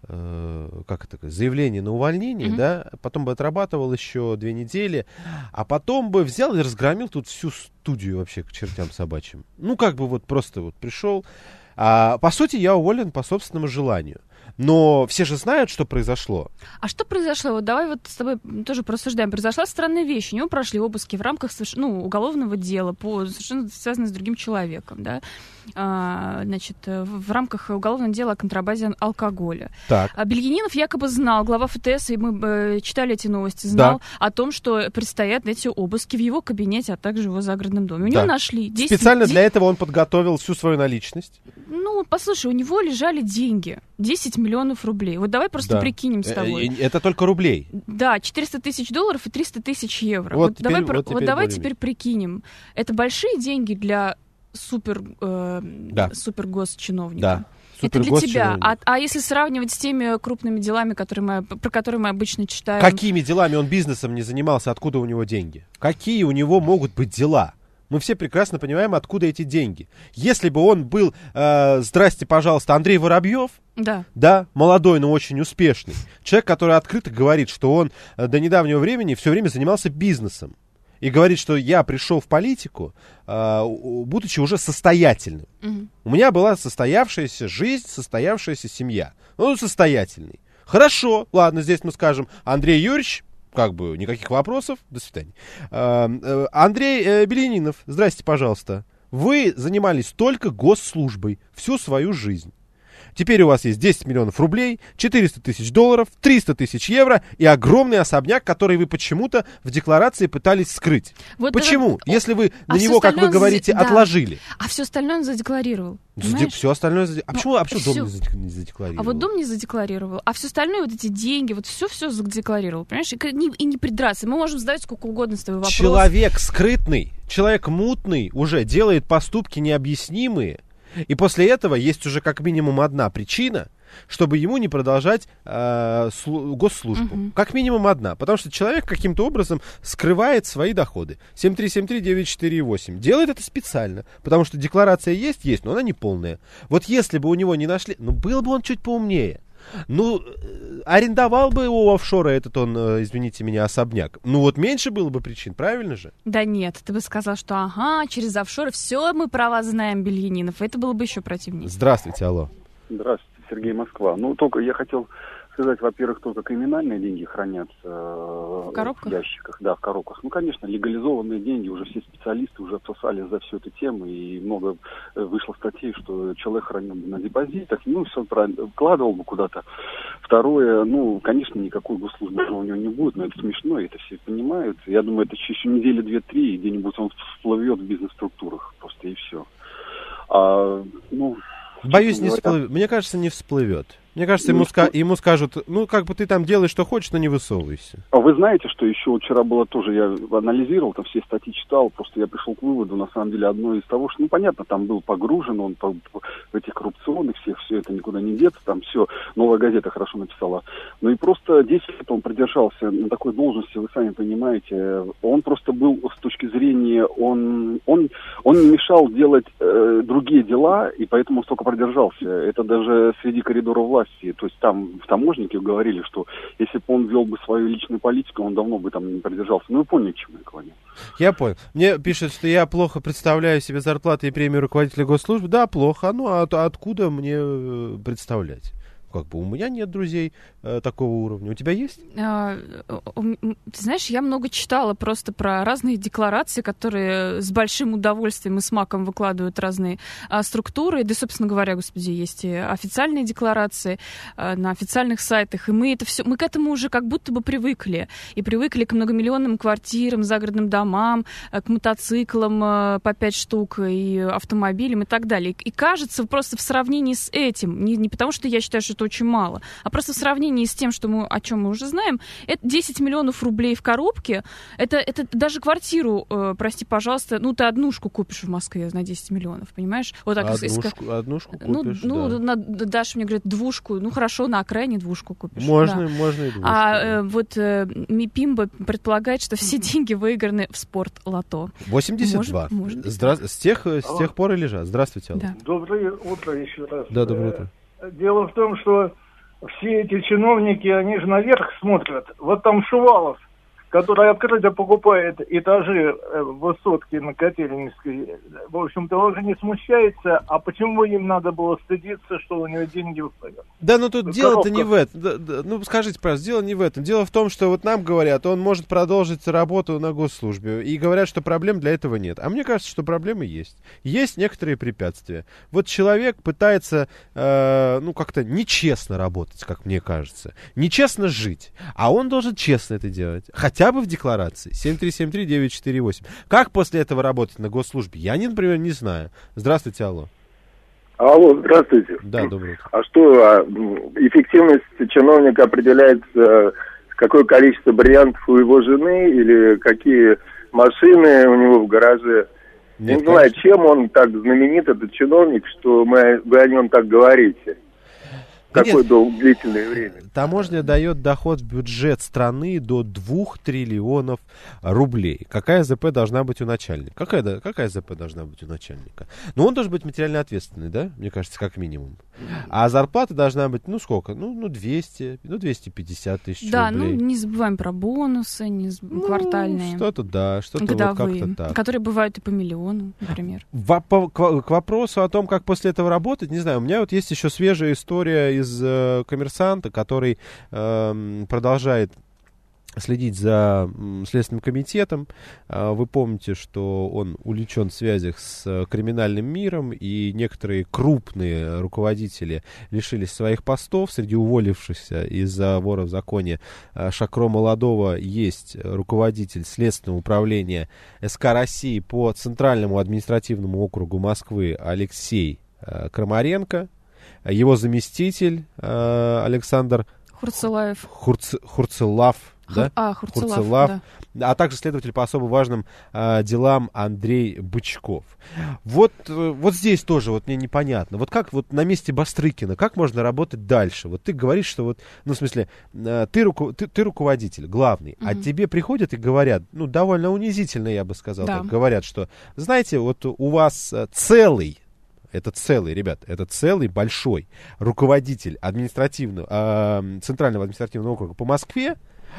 э, как это, заявление на увольнение, mm-hmm. да, потом бы отрабатывал еще две недели, а потом бы взял и разгромил тут всю студию вообще к чертям собачьим. Ну, как бы вот просто вот пришел. А, по сути, я уволен по собственному желанию. Но все же знают, что произошло. А что произошло? Вот давай вот с тобой тоже порассуждаем. Произошла странная вещь. У него прошли обыски в рамках ну, уголовного дела, по, совершенно связанного с другим человеком, да? А, значит, в рамках уголовного дела о контрабанде алкоголя. Так. А Бельянинов якобы знал, глава эф тэ эс, и мы э, читали эти новости, знал да. о том, что предстоят эти обыски в его кабинете, а также в его загородном доме. У да. него нашли десять... Специально для этого он подготовил всю свою наличность? Ну, послушай, у него лежали деньги. десять миллионов рублей. Вот давай просто да. прикинем с тобой. Это только рублей? Да, четыреста тысяч долларов и триста тысяч евро. Вот, вот теперь, давай, вот, вот давай теперь прикинем. Это большие деньги для супер, э, да. супер госчиновника. Да. Это для тебя. А, а если сравнивать с теми крупными делами, которые мы, про которые мы обычно читаем... Какими делами? Он бизнесом не занимался, откуда у него деньги? Какие у него могут быть дела? Мы все прекрасно понимаем, откуда эти деньги. Если бы он был, э, здрасте, пожалуйста, Андрей Воробьев, да. да, молодой, но очень успешный, человек, который открыто говорит, что он э, до недавнего времени все время занимался бизнесом. и говорит, что я пришел в политику, э, будучи уже состоятельным. Угу. У меня была состоявшаяся жизнь, состоявшаяся семья. Ну, состоятельный. Хорошо, ладно, здесь мы скажем, Андрей Юрьевич, как бы никаких вопросов, до свидания. Э, э, Андрей э, Белянинов, здрасте, пожалуйста. Вы занимались только госслужбой всю свою жизнь. Теперь у вас есть десять миллионов рублей, четыреста тысяч долларов, триста тысяч евро и огромный особняк, который вы почему-то в декларации пытались скрыть. Вот Почему? Это... Если вы а на него, как вы говорите, за... отложили. Да. А все остальное он задекларировал. Заде... Все остальное задекларировал. А почему, а почему дом все... не задекларировал? А вот дом не задекларировал. А все остальное, вот эти деньги, вот все-все задекларировал. Понимаешь? И не, и не придраться. Мы можем задавать сколько угодно с тобой вопросов. Человек скрытный, человек мутный уже делает поступки необъяснимые. И после этого есть уже как минимум одна причина, чтобы ему не продолжать э, слу- госслужбу. Uh-huh. Как минимум одна. Потому что человек каким-то образом скрывает свои доходы. семь три семь три девять четыре восемь. Делает это специально. Потому что декларация есть, есть, но она не полная. Вот если бы у него не нашли... Ну, был бы он чуть поумнее. Ну, арендовал бы у офшора этот он, извините меня, особняк. Ну, вот меньше было бы причин, правильно же? Да нет, ты бы сказал, что ага, через офшоры все мы про вас знаем, Бельянинов. Это было бы еще противнее. Здравствуйте, алло. Здравствуйте, Сергей, Москва. Ну, только я хотел сказать, во-первых, только криминальные деньги хранятся э, в коробках? В ящиках, да, в коробках. Ну, конечно, легализованные деньги, уже все специалисты уже отсосали за всю эту тему, и много вышло статей, что человек хранил на депозитах, ну, все правильно, вкладывал бы куда-то. Второе, ну, конечно, никакой госслужбы у него не будет, но это смешно, это все понимают. Я думаю, это еще недели две-три, и где-нибудь он всплывет в бизнес-структурах просто, и все. А, ну... Боюсь, не всплывет. Мне кажется, не всплывет. Мне кажется, ему, ска- ему скажут, ну, как бы ты там делай, что хочешь, но не высовывайся. А вы знаете, что еще вчера было тоже, я анализировал, там все статьи читал, просто я пришел к выводу, на самом деле, одно из того, что, ну, понятно, там был погружен, он по, по, в этих коррупционных всех, все это никуда не деться, там все, новая газета хорошо написала. Ну и просто десять лет он продержался на такой должности, вы сами понимаете, он просто был с точки зрения, он, он, он не мешал делать э, другие дела, и поэтому столько продержался. Это даже среди коридоров власти. То есть там в таможнике говорили, что если бы он вел бы свою личную политику, он давно бы там не продержался. Ну, вы поняли, к чему я говорю. Я понял. Мне пишут, что я плохо представляю себе зарплаты и премию руководителя госслужбы. Да, плохо. Ну, а откуда мне представлять? Как бы у меня нет друзей э, такого уровня. У тебя есть? А, ты знаешь, я много читала просто про разные декларации, которые с большим удовольствием и с маком выкладывают разные а, структуры. Да, собственно говоря, господи, есть и официальные декларации а, на официальных сайтах. И мы это все, мы к этому уже как будто бы привыкли. И привыкли к многомиллионным квартирам, загородным домам, к мотоциклам а, по пять штук и автомобилям и так далее. И, и кажется, просто в сравнении с этим, не, не потому что я считаю, что это очень мало, а просто в сравнении с тем, что мы, о чем мы уже знаем, это десять миллионов рублей в коробке, это, это даже квартиру, э, прости, пожалуйста, ну, ты однушку купишь в Москве на десять миллионов, понимаешь? Вот так, однушку, ска... однушку ну, купишь, ну, да. на, Даша мне говорит, двушку, ну, хорошо, на окраине двушку купишь. Можно, да. можно и двушку. А э, вот э, Мипимба предполагает, что все деньги выиграны в спорт-лото. восемьдесят два. Может, может Здра... с, тех, с тех пор и лежат. Здравствуйте, Алла. Да. Доброе утро еще раз. Да, доброе утро. Дело в том, что все эти чиновники, они же наверх смотрят. Вот там Шувалов, который открыто покупает этажи высотки на Котельнической, в общем-то, он же не смущается. А почему им надо было стыдиться, что у него деньги выпадают? Да, ну тут дело-то не в этом. Да, да, ну, скажите, пожалуйста, дело не в этом. Дело в том, что вот нам говорят, он может продолжить работу на госслужбе. И говорят, что проблем для этого нет. А мне кажется, что проблемы есть. Есть некоторые препятствия. Вот человек пытается, э, ну, как-то нечестно работать, как мне кажется. Нечестно жить. А он должен честно это делать. Хотя Хотя бы в декларации. семь три семь три девять четыре восемь. Как после этого работать на госслужбе? Я, например, не знаю. Здравствуйте, алло. Алло, здравствуйте. Да, доброе утро. А что, эффективность чиновника определяется, какое количество бриллиантов у его жены или какие машины у него в гараже? Нет, не знаю, чем он так знаменит, этот чиновник, что мы, вы о нем так говорите. Какое дол- длительное время? Таможня дает доход в бюджет страны до двух триллионов рублей. Какая ЗП должна быть у начальника? Какая, какая ЗП должна быть у начальника? Ну, он должен быть материально ответственный, да? Мне кажется, как минимум. А зарплата должна быть, ну, сколько? Ну, ну двести, ну, двести пятьдесят тысяч да, рублей. Да, ну, не забываем про бонусы, не заб... ну, квартальные. Что-то, да, что-то годовые, вот как-то так. Которые бывают и по миллиону, например. Во- по, к, к вопросу о том, как после этого работать, не знаю, у меня вот есть еще свежая история из э, «Коммерсанта», который э, продолжает следить за Следственным комитетом. Вы помните, что он увлечен в связях с криминальным миром, и некоторые крупные руководители лишились своих постов. Среди уволившихся из-за вора в законе Шакро Молодого есть руководитель Следственного управления СК России по Центральному административному округу Москвы Алексей Крамаренко, его заместитель Александр Хурцелаев. Хурц, Хурцелав. Да? А, Хурцелав, Хурцелав, да. А также следователь по особо важным э, делам Андрей Бычков. Вот, э, вот здесь тоже вот мне непонятно. Вот как вот на месте Бастрыкина, как можно работать дальше? Вот ты говоришь, что вот, ну, в смысле, э, ты, руку, ты, ты руководитель, главный, mm-hmm. а тебе приходят и говорят, ну, довольно унизительно, я бы сказал, да. так, говорят, что, знаете, вот у вас целый, это целый, ребят, это целый большой руководитель административного, э, Центрального административного округа по Москве,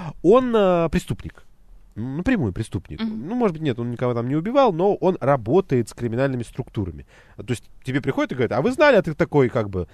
он э, преступник, напрямую преступник. Mm-hmm. Ну, может быть, нет, он никого там не убивал, но он работает с криминальными структурами. То есть тебе приходят и говорят, а вы знали, а ты такой как бы...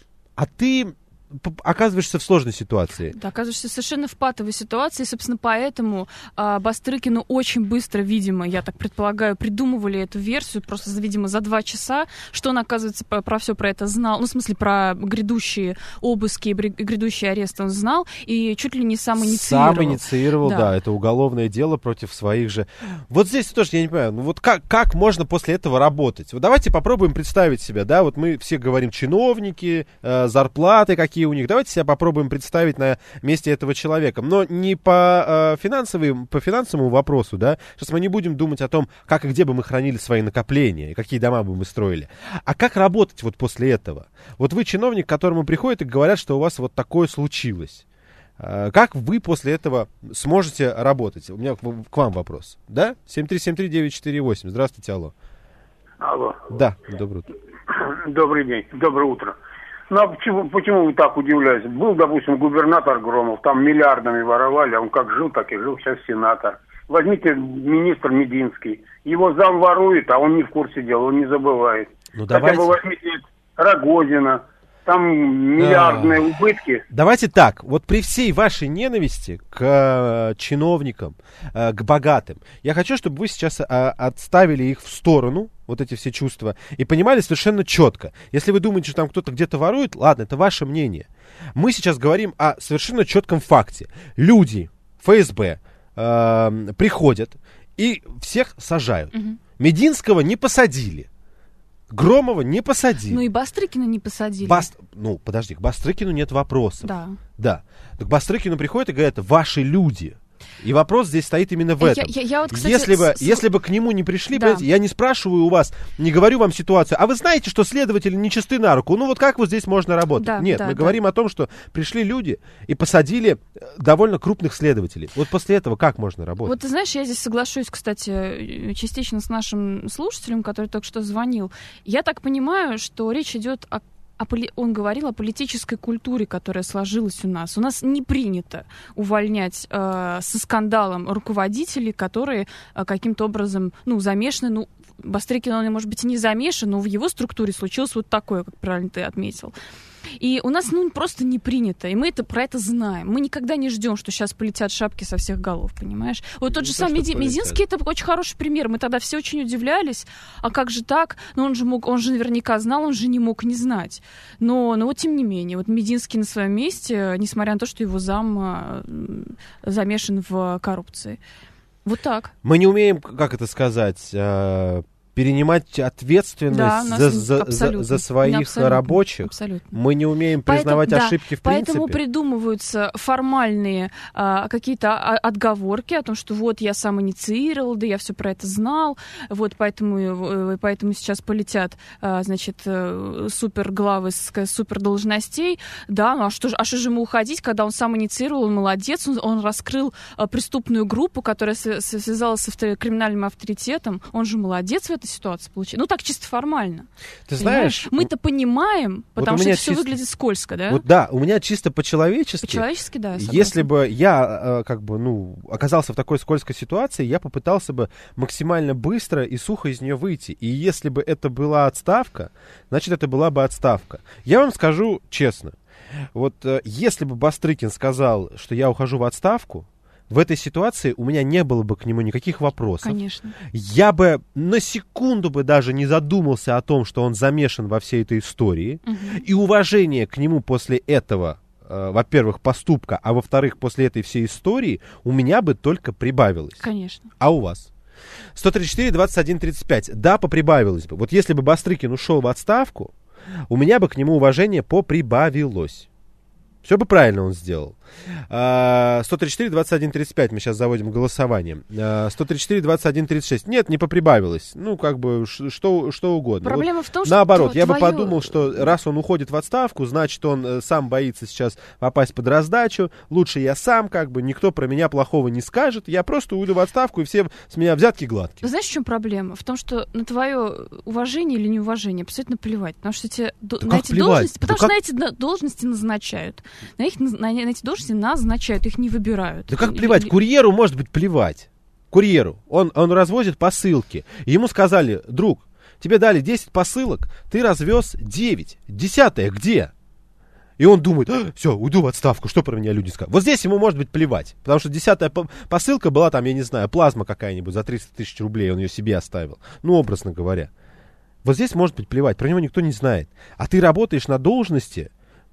А ты оказываешься в сложной ситуации. Да, оказываешься совершенно в патовой ситуации, и, собственно, поэтому а, Бастрыкину очень быстро, видимо, я так предполагаю, придумывали эту версию, просто, видимо, за два часа, что он, оказывается, про, про все про это знал, ну, в смысле, про грядущие обыски и грядущий арест он знал, и чуть ли не сам инициировал. Сам инициировал, да, да это уголовное дело против своих же... Вот здесь тоже, я не понимаю, ну вот как, как можно после этого работать? Вот давайте попробуем представить себя, да, вот мы все говорим чиновники, э, зарплаты какие у них. Давайте себя попробуем представить на месте этого человека. Но не по, э, финансовым, по финансовому вопросу, да. Сейчас мы не будем думать о том, как и где бы мы хранили свои накопления, и какие дома бы мы строили. А как работать вот после этого? Вот вы чиновник, к которому приходят и говорят, что у вас вот такое случилось. Э, как вы после этого сможете работать? У меня к, к вам вопрос. Да? семь три семь три девять четыре восемь. Здравствуйте, алло. Алло. Да, доброе утро. Добрый день, доброе утро. Ну, а почему, почему вы так удивляетесь? Был, допустим, губернатор Громов, там миллиардами воровали, он как жил, так и жил, сейчас сенатор. Возьмите министр Мединский, его зам ворует, а он не в курсе дела, он не забывает. Ну, давайте. Хотя бы возьмите Рогозина, там миллиардные да. убытки. Давайте так, вот при всей вашей ненависти к э, чиновникам, э, к богатым, я хочу, чтобы вы сейчас э, отставили их в сторону, вот эти все чувства, и понимали совершенно четко. Если вы думаете, что там кто-то где-то ворует, ладно, это ваше мнение. Мы сейчас говорим о совершенно четком факте. Люди, ФСБ, э, приходят и всех сажают. Угу. Мединского не посадили. Громова не посадили. Ну и Бастрыкина не посадили. Бас... Ну, подожди, к Бастрыкину нет вопросов. Да. Да. К Бастрыкину приходят и говорят, ваши люди. И вопрос здесь стоит именно в этом. Я, я, я вот, кстати, если, бы, с... если бы к нему не пришли, да. я не спрашиваю у вас, не говорю вам ситуацию, а вы знаете, что следователи не чисты на руку, ну вот как вот здесь можно работать? Да, Нет, да, мы да. говорим о том, что пришли люди и посадили довольно крупных следователей. Вот после этого как можно работать? Вот ты знаешь, я здесь соглашусь, кстати, частично с нашим слушателем, который только что звонил. Я так понимаю, что речь идет о он говорил о политической культуре, которая сложилась у нас. У нас не принято увольнять э, со скандалом руководителей, которые э, каким-то образом, ну, замешаны. Ну, Бастрыкин, он, может быть, и не замешан, но в его структуре случилось вот такое, как правильно ты отметил. И у нас, ну, просто не принято. И мы это, про это знаем. Мы никогда не ждем, что сейчас полетят шапки со всех голов, понимаешь? Вот тот не же то, самый Меди- Мединский, это очень хороший пример. Мы тогда все очень удивлялись. А как же так? Ну, он же мог, он же наверняка знал, он же не мог не знать. Но, но вот тем не менее, вот Мединский на своем месте, несмотря на то, что его зам замешан в коррупции. Вот так. Мы не умеем, как это сказать... перенимать ответственность да, за, за, за, за своих абсолютно, рабочих. Абсолютно. Мы не умеем признавать поэтому, ошибки да, в принципе. Поэтому придумываются формальные а, какие-то отговорки о том, что вот я сам инициировал, да я все про это знал, вот поэтому, поэтому сейчас полетят, а, значит, суперглавы с супердолжностей. Да, ну а что, а что же ему уходить, когда он сам инициировал, он молодец, он, он раскрыл а, преступную группу, которая с, с, связалась с авто, криминальным авторитетом, он же молодец в этом эта ситуация получилась. Ну, так чисто формально. Ты знаешь... Мы-то понимаем, потому вот что это все чисто... выглядит скользко, да? Вот да, у меня чисто по-человечески. По-человечески, да, согласна. Если бы я, как бы, ну, оказался в такой скользкой ситуации, я попытался бы максимально быстро и сухо из нее выйти. И если бы это была отставка, значит, это была бы отставка. Я вам скажу честно. Вот если бы Бастрыкин сказал, что я ухожу в отставку, в этой ситуации у меня не было бы к нему никаких вопросов. Конечно. Я бы на секунду бы даже не задумался о том, что он замешан во всей этой истории. Угу. И уважение к нему после этого, э, во-первых, поступка, а во-вторых, после этой всей истории у меня бы только прибавилось. Конечно. А у вас? сто тридцать четыре двадцать один тридцать пять. Да, поприбавилось бы. Вот если бы Бастрыкин ушел в отставку, у меня бы к нему уважение поприбавилось. Все бы правильно он сделал. сто тридцать четыре двадцать один тридцать пять мы сейчас заводим голосование. сто тридцать четыре двадцать один тридцать шесть. Нет, не поприбавилось. Ну, как бы, что, что угодно. Проблема вот, в том, что... Наоборот, я твою... бы подумал, что раз он уходит в отставку, значит, он сам боится сейчас попасть под раздачу. Лучше я сам, как бы, никто про меня плохого не скажет. Я просто уйду в отставку, и все с меня взятки гладкие. Вы знаете, в чем проблема? В том, что на твое уважение или неуважение абсолютно плевать. Потому что тебе да на эти плевать? должности... Потому да что как... на эти назначают. назначают. На, их, на, на эти должности назначают, их не выбирают. Да как плевать? Курьеру может быть плевать. Курьеру. Он, он развозит посылки. Ему сказали: друг, тебе дали десять посылок, ты развез девять. Десятая где? И он думает: а, все, уйду в отставку, что про меня люди скажут. Вот здесь ему может быть плевать. Потому что десятая посылка была там, я не знаю, плазма какая-нибудь за триста тысяч рублей, он ее себе оставил. Ну, образно говоря. Вот здесь может быть плевать, про него никто не знает. А ты работаешь на должности...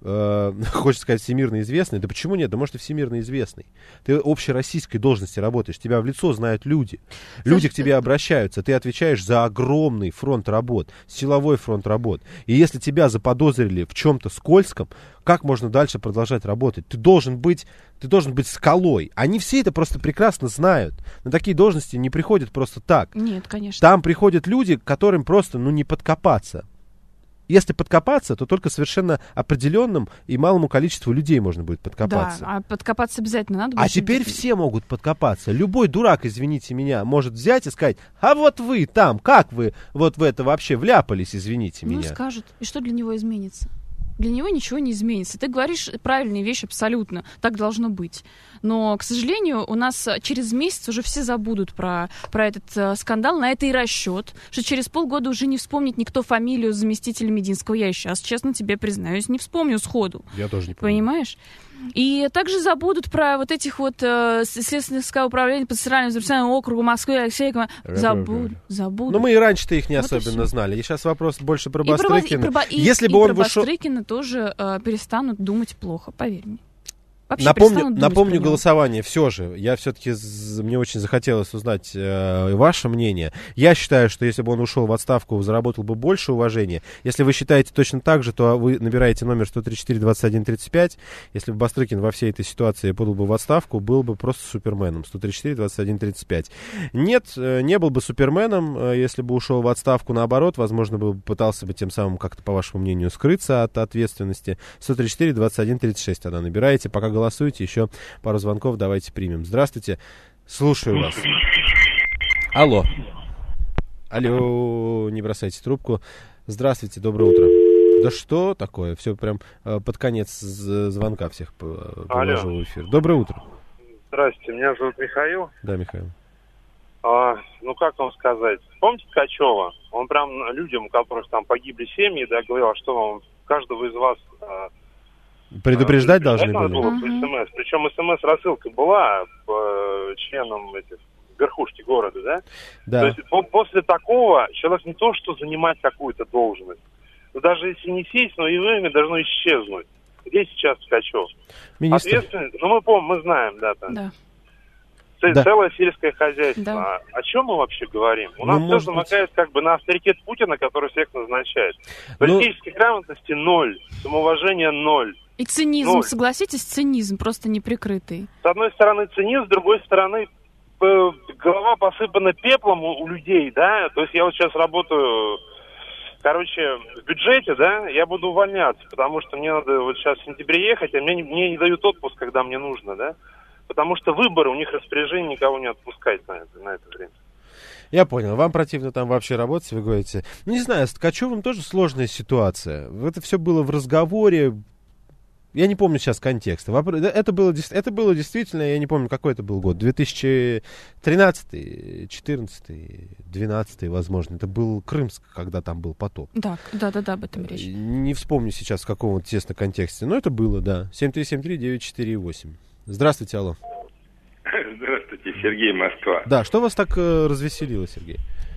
Хочется сказать всемирно известный. Да почему нет? Да может и всемирно известный. Ты общероссийской должности работаешь. Тебя в лицо знают люди. Люди к тебе обращаются. Ты отвечаешь за огромный фронт работ. Силовой фронт работ. И если тебя заподозрили в чем-то скользком, как можно дальше продолжать работать? Ты должен быть, ты должен быть скалой. Они все это просто прекрасно знают. На такие должности не приходят просто так. Нет, конечно. Там приходят люди, которым просто, ну, не подкопаться. Если подкопаться, то только совершенно определенным и малому количеству людей можно будет подкопаться. Да, а подкопаться обязательно надо. А теперь людей. Все могут подкопаться. Любой дурак, извините меня, может взять и сказать: а вот вы там, как вы вот в это вообще вляпались, извините ну, меня. Ну, скажут. И что для него изменится? Для него ничего не изменится. Ты говоришь правильные вещи абсолютно. Так должно быть. Но, к сожалению, у нас через месяц уже все забудут про, про этот э, скандал. На это и расчет, что через полгода уже не вспомнит никто фамилию заместителя Мединского. Я и сейчас, честно тебе признаюсь, не вспомню сходу. Я тоже не помню. Понимаешь? И также забудут про вот этих вот э, следственных управлений по Центральному избирательному округу Москвы, Алексея. Забудут, забудут. Но мы и раньше-то их не вот особенно знали. И сейчас вопрос больше про Бастрыкина. И про, и, Если и бы он про вышел... Бастрыкина тоже э, перестанут думать плохо, поверь мне. Вообще Напомню, напомню голосование. Все же, я все-таки, мне очень захотелось узнать э, ваше мнение. Я считаю, что если бы он ушел в отставку, заработал бы больше уважения. Если вы считаете точно так же, то вы набираете номер сто тридцать четыре двадцать один тридцать пять. Если бы Бастрыкин во всей этой ситуации подал бы в отставку, был бы просто суперменом. сто тридцать четыре двадцать один тридцать пять. Нет, не был бы суперменом, если бы ушел в отставку. Наоборот, возможно, бы пытался бы тем самым как-то, по вашему мнению, скрыться от ответственности. сто тридцать четыре двадцать один тридцать шесть тогда набираете. Пока голосуйте, еще пару звонков давайте примем. Здравствуйте, слушаю вас. Алло. Алло, не бросайте трубку. Здравствуйте, доброе утро. Да что такое? Все прям э, под конец звонка всех положил в эфир. Доброе утро. Здравствуйте, меня зовут Михаил. Да, Михаил. А, ну, как вам сказать? Помните Ткачева? Он прям людям, у которых там погибли семьи, да, говорил, что вам, каждого из вас... А, предупреждать а, должны были? Было по СМС. Причем СМС-рассылка была по членам этих верхушки города, да? Да. То есть по- после такого человек не то, что занимать какую-то должность, но даже если не сесть, но его имя должно исчезнуть. Где сейчас Ткачев? Министр. Ответственность, ну мы помним, мы знаем, да, там. Да. Да. Целое сельское хозяйство. Да. А о чем мы вообще говорим? У ну, нас все замыкает быть... как бы на авторитет Путина, который всех назначает. Политической ну... грамотности ноль, самоуважения ноль. И цинизм, ноль. Согласитесь, цинизм просто неприкрытый. С одной стороны цинизм, с другой стороны голова посыпана пеплом у, у людей, да. То есть я вот сейчас работаю, короче, в бюджете, да, я буду увольняться, потому что мне надо вот сейчас в сентябре ехать, а мне не, мне не дают отпуск, когда мне нужно, да. Потому что выборы, у них распоряжение никого не отпускать на это, на это время. Я понял. Вам противно там вообще работать, вы говорите. Ну, не знаю, с Ткачевым тоже сложная ситуация. Это все было в разговоре. Я не помню сейчас контекста. Это было, это было действительно, я не помню, какой это был год. две тысячи тринадцатый, четырнадцатый, двенадцатый, возможно. Это был Крымск, когда там был потоп. Да, да, да, да, об этом речь. Не вспомню сейчас, в каком вот тесно контексте. Но это было, да. семь три семь три девять четыре восемь. Здравствуйте, алло. Здравствуйте, Сергей, Москва. Да, что вас так э, развеселило, Сергей?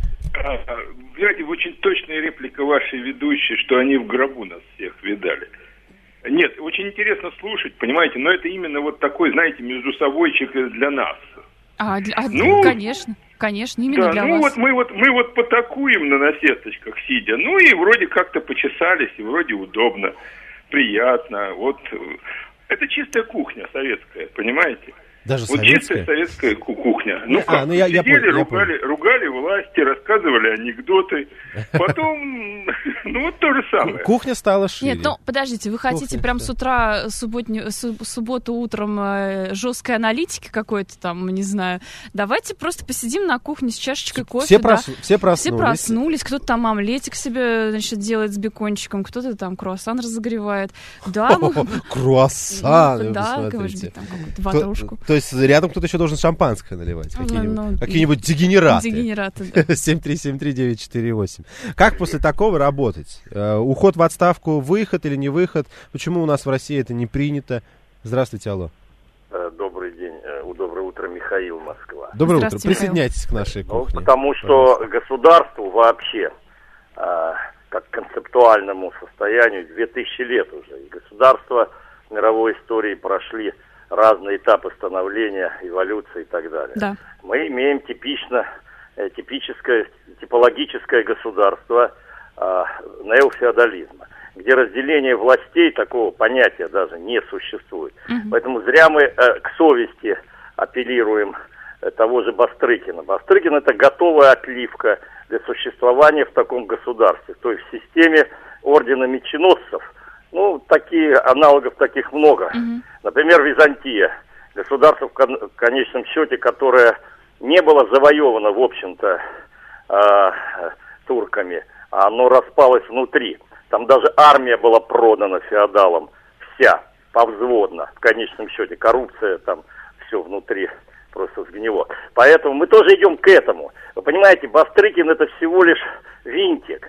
А, знаете, очень точная реплика вашей ведущей, что они в гробу нас всех видали. Нет, очень интересно слушать, понимаете, но это именно вот такой, знаете, междусобойчик для нас. А, для, а ну, конечно, конечно, именно да, для ну вас. Вот мы вот мы вот потакуем на насесточках сидя, ну и вроде как-то почесались, и вроде удобно, приятно. Вот это чистая кухня советская, понимаете? Даже вот советская? чистая советская кухня. Ну а, как, ну я, сидели, я понял, ругали, я ругали власти, рассказывали анекдоты. Потом, ну вот то же самое. Кухня стала шире. Нет, ну подождите, вы хотите Кухня, прям да. с утра, субботню, суб, субботу утром э, жесткой аналитики какой-то там, не знаю. Давайте просто посидим на кухне с чашечкой кофе. Все, да. прос, все проснулись. Все проснулись, кто-то там омлетик себе, значит, делает с бекончиком, кто-то там круассан разогревает. Да, мы... Круассан, да, вы может быть, посмотрите. там какую-то ватрушку. То, то есть рядом кто-то еще должен шампанское наливать. Какие-нибудь, Ну, ну, какие-нибудь дегенераты. Дегенераты, да. семь три семь три девять четыре восемь. Как после такого работать? Э, уход в отставку, выход или не выход? Почему у нас в России это не принято? Здравствуйте, алло. Добрый день. Доброе утро, Михаил, Москва. Доброе утро. Присоединяйтесь к нашей кухне. Ну, потому что пожалуйста. Государству вообще, э, как концептуальному состоянию, две тысячи лет уже. И государства в мировой истории прошли разные этапы становления, эволюции и так далее. Да. Мы имеем типично, э, типическое, типологическое государство э, неофеодализма, где разделение властей, такого понятия даже не существует. Mm-hmm. Поэтому зря мы э, к совести апеллируем э, того же Бастрыкина. Бастрыкин — это готовая отливка для существования в таком государстве, то есть в системе ордена меченосцев. Ну, такие, аналогов таких много. Mm-hmm. Например, Византия, государство в, кон- в конечном счете, которое не было завоевано, в общем-то, э, турками, а оно распалось внутри. Там даже армия была продана феодалам, вся, повзводно, в конечном счете. Коррупция там, все внутри просто сгнило. Поэтому мы тоже идем к этому. Вы понимаете, Бастрыкин — это всего лишь винтик.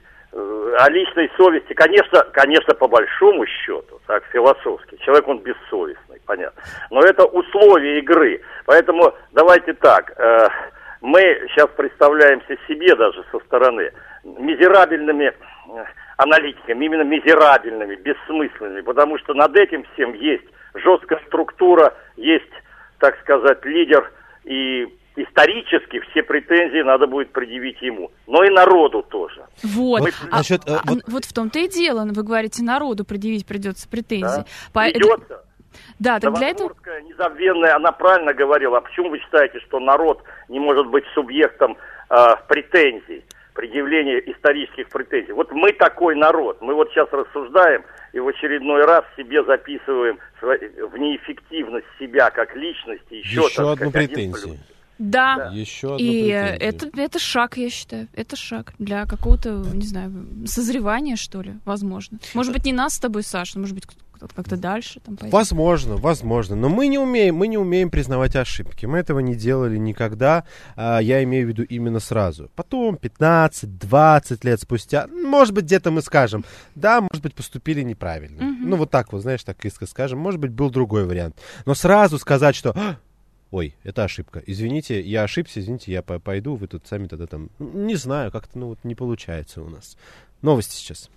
О личной совести, конечно, конечно, по большому счету, так, философски. Человек, он бессовестный, понятно. Но это условия игры. Поэтому давайте так, э, мы сейчас представляемся себе даже со стороны мизерабельными аналитиками, именно мизерабельными, бессмысленными, потому что над этим всем есть жесткая структура, есть, так сказать, лидер, и исторически все претензии надо будет предъявить ему, но и народу тоже. Вот, Мы... а, Насчет, а, вот... вот в том-то и дело, вы говорите, народу предъявить придется претензии. Да. По... Придется. Да, так для этого... незабвенная, она правильно говорила, а почему вы считаете, что народ не может быть субъектом э, претензий, предъявления исторических претензий? Вот мы такой народ, мы вот сейчас рассуждаем и в очередной раз себе записываем в неэффективность себя как личности еще, еще так одну сказать, претензию. Да, да. Еще одну и претензию. это, это шаг, я считаю, это шаг для какого-то, не знаю, созревания, что ли, возможно. Может быть, не нас с тобой, Саша, может быть, кто-то как-то дальше там пойдет. Возможно, возможно, но мы не умеем, мы не умеем признавать ошибки, мы этого не делали никогда, а, я имею в виду именно сразу. Потом, пятнадцать-двадцать лет спустя, может быть, где-то мы скажем, да, может быть, поступили неправильно. Mm-hmm. Ну, вот так вот, знаешь, так искренне скажем, может быть, был другой вариант. Но сразу сказать, что... Ой, это ошибка. Извините, я ошибся, извините, я пойду, вы тут сами тогда там... Не знаю, как-то, ну, вот не получается у нас. Новости сейчас.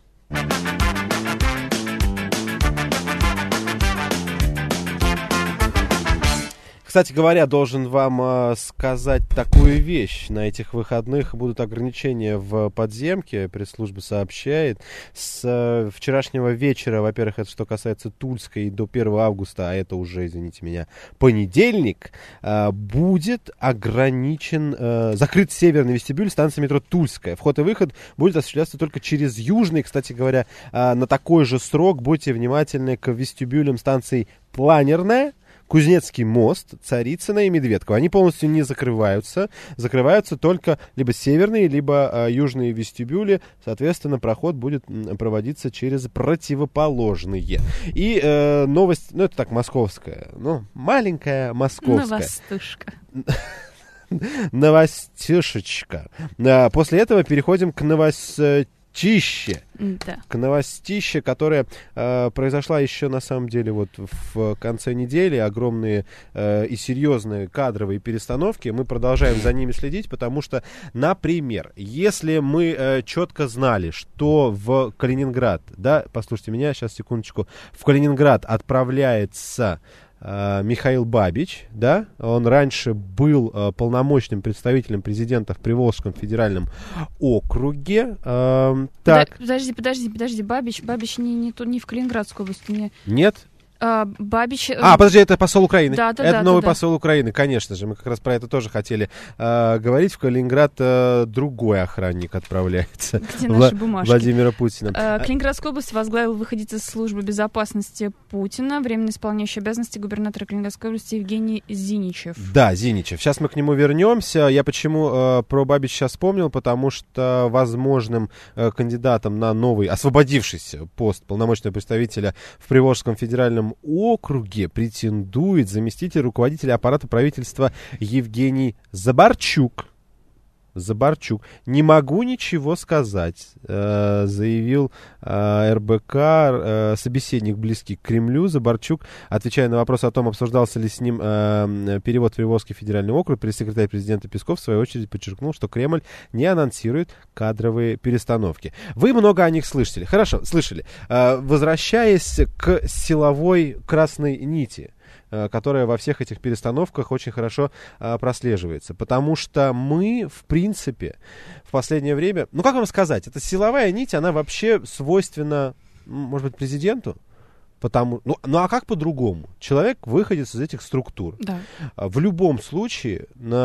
Кстати говоря, должен вам э, сказать такую вещь. На этих выходных будут ограничения в подземке. Пресс-служба сообщает. С э, вчерашнего вечера, во-первых, это что касается Тульской, и до первого августа, а это уже, извините меня, понедельник, э, будет ограничен, э, закрыт северный вестибюль станции метро Тульская. Вход и выход будет осуществляться только через южный. Кстати говоря, э, на такой же срок будьте внимательны к вестибюлям станций Планерная, Кузнецкий мост, Царицыно и Медведково. Они полностью не закрываются. Закрываются только либо северные, либо э, южные вестибюли. Соответственно, проход будет проводиться через противоположные. И э, новость, ну это так, московская. Ну, маленькая московская. Новостушка. Новостюшечка. После этого переходим к новостям. Новостище. Да. К новостище, которая э, произошла еще на самом деле вот в конце недели. Огромные э, и серьезные кадровые перестановки. Мы продолжаем за ними следить, потому что, например, если мы э, четко знали, что в Калининград, да, послушайте меня, сейчас секундочку, в Калининград отправляется Михаил Бабич, да, он раньше был э, полномочным представителем президента в Приволжском федеральном округе. Э, так. Подожди, подожди, подожди, Бабич, Бабич не, не, не в Калининградской области, не... Нет? А, Бабич... А, подожди, это посол Украины. Да, да, это да, новый да, посол Украины, конечно же. Мы как раз про это тоже хотели э, говорить. В Калининград э, другой охранник отправляется. Где наши бумажки? Владимира Путина. Э, Калининградскую область возглавил выходец из службы безопасности Путина, временно исполняющий обязанности губернатора Калининградской области Евгений Зиничев. Да, Зиничев. Сейчас мы к нему вернемся. Я почему э, про Бабич сейчас вспомнил, потому что возможным э, кандидатом на новый, освободившийся пост полномочного представителя в Приволжском федеральном округе претендует заместитель руководителя аппарата правительства Евгений Забарчук. Забарчук. Не могу ничего сказать, э, заявил э, эр бэ ка, э, собеседник близкий к Кремлю. Забарчук, отвечая на вопрос о том, обсуждался ли с ним э, перевод в Приволжский федеральный округ, пресс-секретарь президента Песков в свою очередь подчеркнул, что Кремль не анонсирует кадровые перестановки. Вы много о них слышали. Хорошо, слышали. Э, возвращаясь к силовой красной нити, которая во всех этих перестановках очень хорошо а, прослеживается. Потому что мы, в принципе, в последнее время... Ну, как вам сказать, эта силовая нить, она вообще свойственна, может быть, президенту? Потому, ну, ну а как по-другому? Человек выходит из этих структур. Да. В любом случае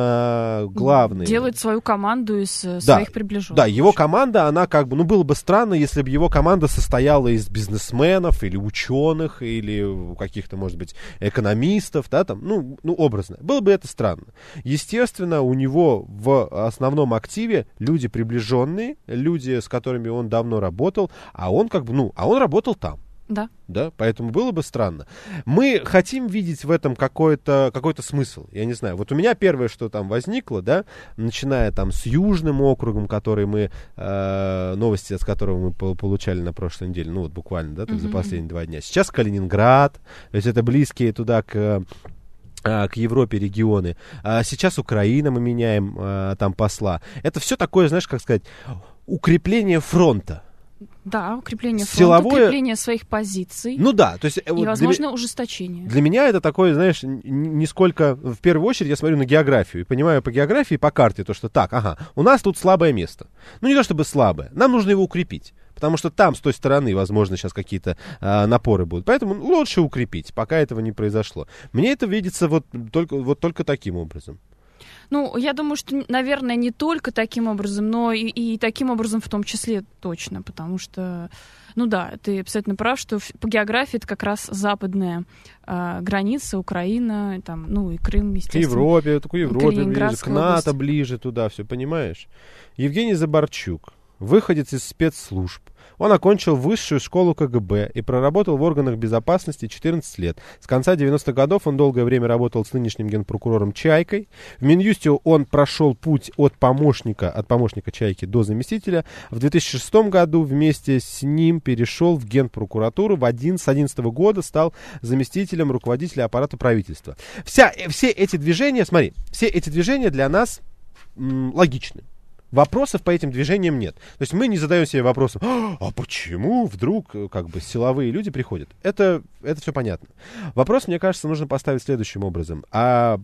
на главный... Делает свою команду из да, своих приближенных. Да, его команда, она как бы... Ну, было бы странно, если бы его команда состояла из бизнесменов или ученых, или каких-то, может быть, экономистов, да, там, ну, ну, образно. Было бы это странно. Естественно, у него в основном активе люди приближенные, люди, с которыми он давно работал, а он как бы, ну, а он работал там. Да. Да, поэтому было бы странно. Мы хотим видеть в этом какой-то, какой-то смысл. Я не знаю. Вот у меня первое, что там возникло, да, начиная там с Южным округом, который мы, э, новости с которого мы получали на прошлой неделе, ну вот буквально, да, mm-hmm. за последние два дня. Сейчас Калининград, то есть это близкие туда к... к Европе регионы. Сейчас Украина, мы меняем а, там посла. Это все такое, знаешь, как сказать, укрепление фронта. Да, укрепление фронта, Силовое... укрепление своих позиций. Ну да, то есть... И, вот возможно, для... ужесточение. Для меня это такое, знаешь, не сколько... В первую очередь я смотрю на географию и понимаю по географии, по карте, то, что так, ага, у нас тут слабое место. Ну не то чтобы слабое, нам нужно его укрепить. Потому что там, с той стороны, возможно, сейчас какие-то а, напоры будут. Поэтому лучше укрепить, пока этого не произошло. Мне это видится вот только, вот только таким образом. Ну, я думаю, что, наверное, не только таким образом, но и, и таким образом в том числе точно. Потому что, ну да, ты абсолютно прав, что по географии это как раз западная э, граница, Украина, там, ну и Крым, естественно. К Европе, к Европе ближе, к НАТО область. Ближе туда, все, понимаешь? Евгений Забарчук, выходец из спецслужб. Он окончил высшую школу ка гэ бэ и проработал в органах безопасности четырнадцать лет. С конца девяностых годов он долгое время работал с нынешним генпрокурором Чайкой. В Минюсте он прошел путь от помощника, от помощника Чайки до заместителя. В две тысячи шестом году вместе с ним перешел в генпрокуратуру. В две тысячи одиннадцатого года стал заместителем руководителя аппарата правительства. Вся, все эти движения, смотри, все эти движения для нас м, логичны. Вопросов по этим движениям нет. То есть мы не задаем себе вопросом, а почему вдруг как бы силовые люди приходят? Это, это все понятно. Вопрос, мне кажется, нужно поставить следующим образом. А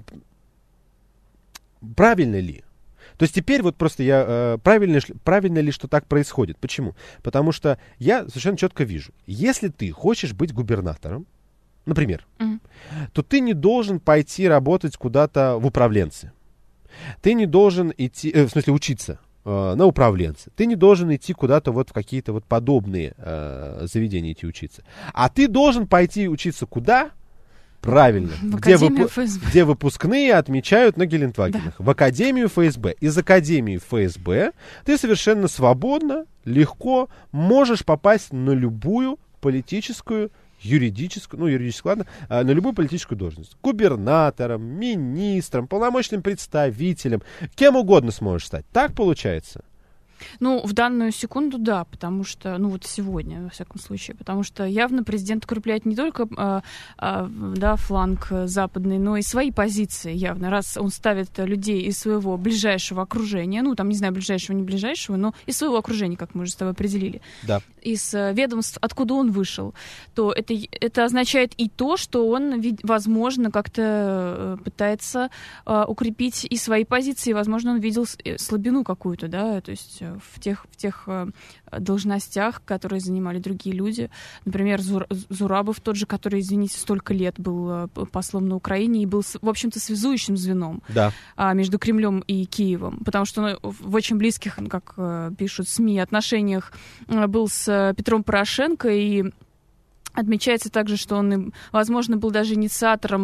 правильно ли? То есть теперь вот просто я... Э, правильно, правильно ли, что так происходит? Почему? Потому что я совершенно четко вижу. Если ты хочешь быть губернатором, например, mm-hmm. то ты не должен пойти работать куда-то в управленцы. Ты не должен идти, э, в смысле учиться э, на управленца. Ты не должен идти куда-то вот в какие-то вот подобные э, заведения идти учиться. А ты должен пойти учиться куда? Правильно. В где, Академию выпу- ФСБ. где выпускные отмечают на Гелендвагенах. Да. В Академию ФСБ. Из Академии ФСБ ты совершенно свободно, легко можешь попасть на любую политическую, юридическую, ну, юридическую, ладно, а, на любую политическую должность. Губернатором, министром, полномочным представителем, кем угодно сможешь стать. Так получается? Ну, в данную секунду, да, потому что, ну, вот сегодня, во всяком случае, потому что явно президент укрепляет не только, э, э, да, фланг западный, но и свои позиции явно, раз он ставит людей из своего ближайшего окружения, ну, там, не знаю, ближайшего, не ближайшего, но из своего окружения, как мы уже с тобой определили, да. из э, ведомств, откуда он вышел, то это, это означает и то, что он, возможно, как-то пытается э, укрепить и свои позиции, возможно, он видел слабину какую-то, да, то есть в тех, в тех э, должностях, которые занимали другие люди. Например, Зур, Зурабов тот же, который, извините, столько лет был э, послом на Украине и был, в общем-то, связующим звеном да. э, между Кремлем и Киевом. Потому что он в очень близких, как э, пишут СМИ, отношениях э, был с Петром Порошенко, и отмечается также, что он, возможно, был даже инициатором.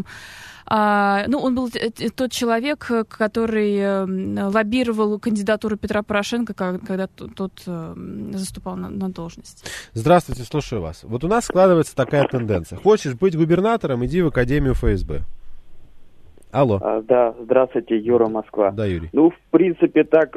А, ну, он был тот человек, который э, лоббировал кандидатуру Петра Порошенко, когда тот э, заступал на, на должность. Здравствуйте, слушаю вас. Вот у нас складывается такая тенденция. Хочешь быть губернатором, иди в Академию ФСБ. Алло. А, да, здравствуйте, Юра, Москва. Да, Юрий. Ну, в принципе, так,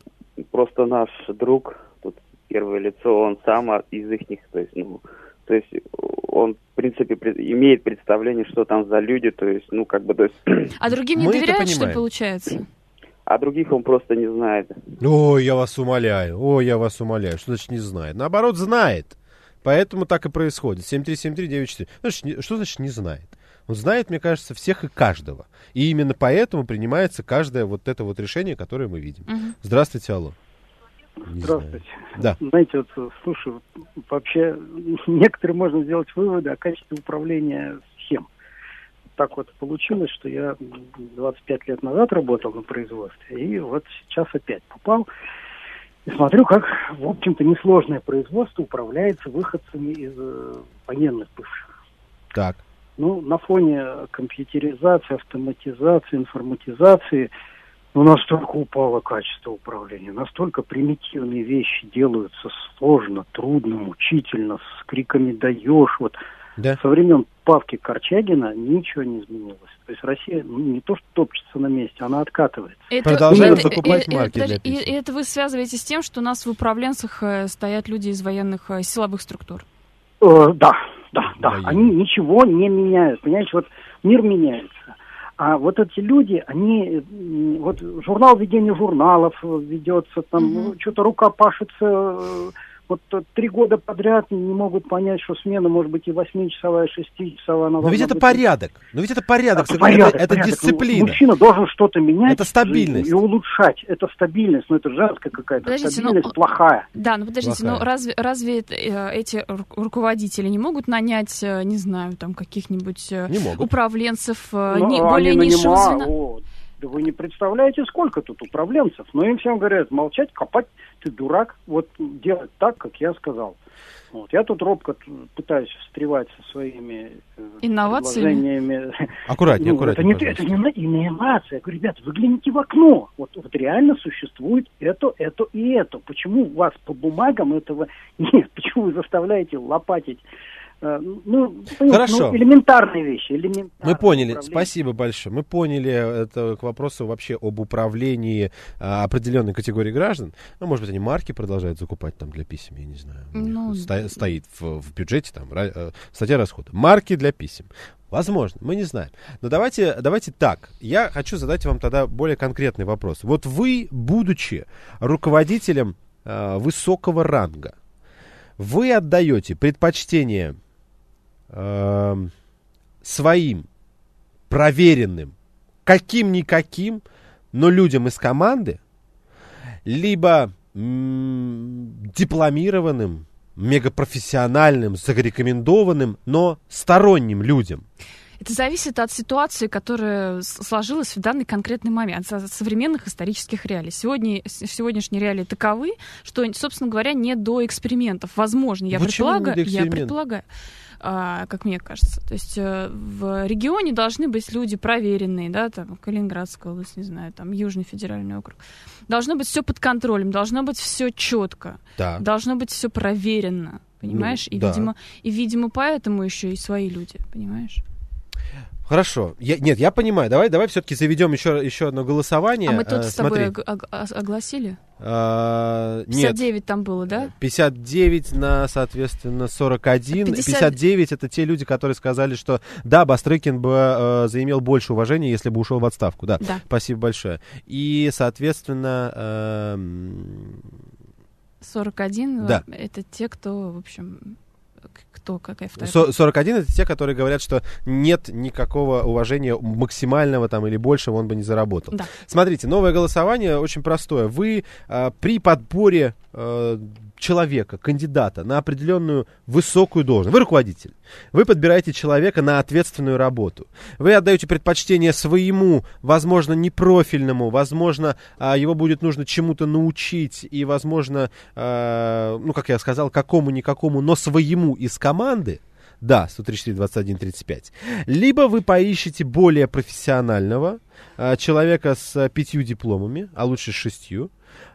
просто наш друг, тут первое лицо, он сам из ихних, то есть, ну... То есть он, в принципе, имеет представление, что там за люди, то есть, ну, как бы, то есть... А другим не доверяют, что получается? А других он просто не знает. Ой, я вас умоляю, ой, я вас умоляю. Что значит не знает? Наоборот, знает. Поэтому так и происходит. семь три семь три девять четыре. Значит, что значит не знает? Он знает, мне кажется, всех и каждого. И именно поэтому принимается каждое вот это вот решение, которое мы видим. Угу. Здравствуйте, алло. Не Здравствуйте. Да. Знаете, вот, слушай, вообще некоторые можно сделать выводы о качестве управления схем. Так вот получилось, что я двадцать пять лет назад работал на производстве, и вот сейчас опять попал. И смотрю, как, в общем-то, несложное производство управляется выходцами из э, военных бывших. Так. Ну, на фоне компьютеризации, автоматизации, информатизации... Ну, настолько упало качество управления, настолько примитивные вещи делаются сложно, трудно, мучительно, с криками «даешь». Вот да. Со времен Павки Корчагина ничего не изменилось. То есть Россия ну, не то что топчется на месте, она откатывается. Это, Продолжают это, закупать и, марки и, для и, писем. И это вы связываете с тем, что у нас в управленцах э, стоят люди из военных э, силовых структур? Э, да, да, да. Военные. Они ничего не меняют. Понимаете, вот мир меняется. А вот эти люди, они, вот журнал ведения журналов ведется, там mm-hmm. что-то рука пашется, вот три года подряд не могут понять, что смена может быть и восьмичасовая, и шестичасовая. Но ведь это быть... порядок, но ведь это порядок, это, порядок, это, порядок. Это дисциплина. Мужчина должен что-то менять. Это стабильность. И улучшать. Это стабильность, но это женская какая-то подождите, стабильность, но... плохая. Да, ну подождите, плохая. но разве, разве эти руководители не могут нанять, не знаю, там каких-нибудь управленцев но, не, более низшего звена? О, да вы не представляете, сколько тут управленцев. Но им всем говорят, молчать, копать, ты дурак, вот делать так, как я сказал. Вот. Я тут робко пытаюсь встревать со своими инновациями. Аккуратнее, ну, аккуратнее. Это не, это не инновация. Я говорю, ребята, вы гляньте в окно. Вот, вот реально существует это, это и это. Почему у вас по бумагам этого нет? Почему вы заставляете лопатить? Ну, Хорошо. Ну, элементарные вещи. Элементарные Мы поняли, управление. Спасибо большое. Мы поняли это к вопросу вообще об управлении а, определенной категории граждан. Ну, может быть, они марки продолжают закупать там для писем, я не знаю. Ну, сто, стоит в, в бюджете там ра, статья расхода. Марки для писем. Возможно, мы не знаем. Но давайте, давайте так. Я хочу задать вам тогда более конкретный вопрос. Вот вы, будучи руководителем а, высокого ранга, вы отдаете предпочтение э, своим проверенным, каким-никаким, но людям из команды, либо м- дипломированным, мегапрофессиональным, зарекомендованным, но сторонним людям? Это зависит от ситуации, которая сложилась в данный конкретный момент, от современных исторических реалий. Сегодня, сегодняшние реалии таковы, что, собственно говоря, не до экспериментов. Возможно, я Почему предполагаю, не до я предполагаю. как мне кажется. То есть в регионе должны быть люди проверенные, да, там, Калининградская область, не знаю, там, Южный федеральный округ. Должно быть все под контролем, должно быть все четко, да. должно быть все проверено, понимаешь? Ну, и, да. видимо, и, видимо, поэтому еще и свои люди, понимаешь? Хорошо. Я, нет, я понимаю. Давай, давай все-таки заведем еще, еще одно голосование. А мы тут а, с тобой ог- ог- огласили? А, пятьдесят девять нет. там было, да? пятьдесят девять на, соответственно, сорок один. пятьдесят... пятьдесят девять это те люди, которые сказали, что да, Бастрыкин бы э, заимел больше уважения, если бы ушел в отставку. Да, да. Спасибо большое. И, соответственно... Э, сорок один да. Это те, кто, в общем... Кто, какая вторая? сорок один это те, которые говорят, что нет никакого уважения максимального там или большего он бы не заработал. Да. Смотрите, новое голосование очень простое. Вы э, при подборе э, человека, кандидата на определенную высокую должность, вы руководитель, вы подбираете человека на ответственную работу. Вы отдаете предпочтение своему, возможно, непрофильному, возможно, его будет нужно чему-то научить, и, возможно, ну, как я сказал, какому-никакому, но своему из команды, да, сто тридцать четыре двадцать один тридцать пять. Либо вы поищете более профессионального человека с пятью дипломами, а лучше с шестью,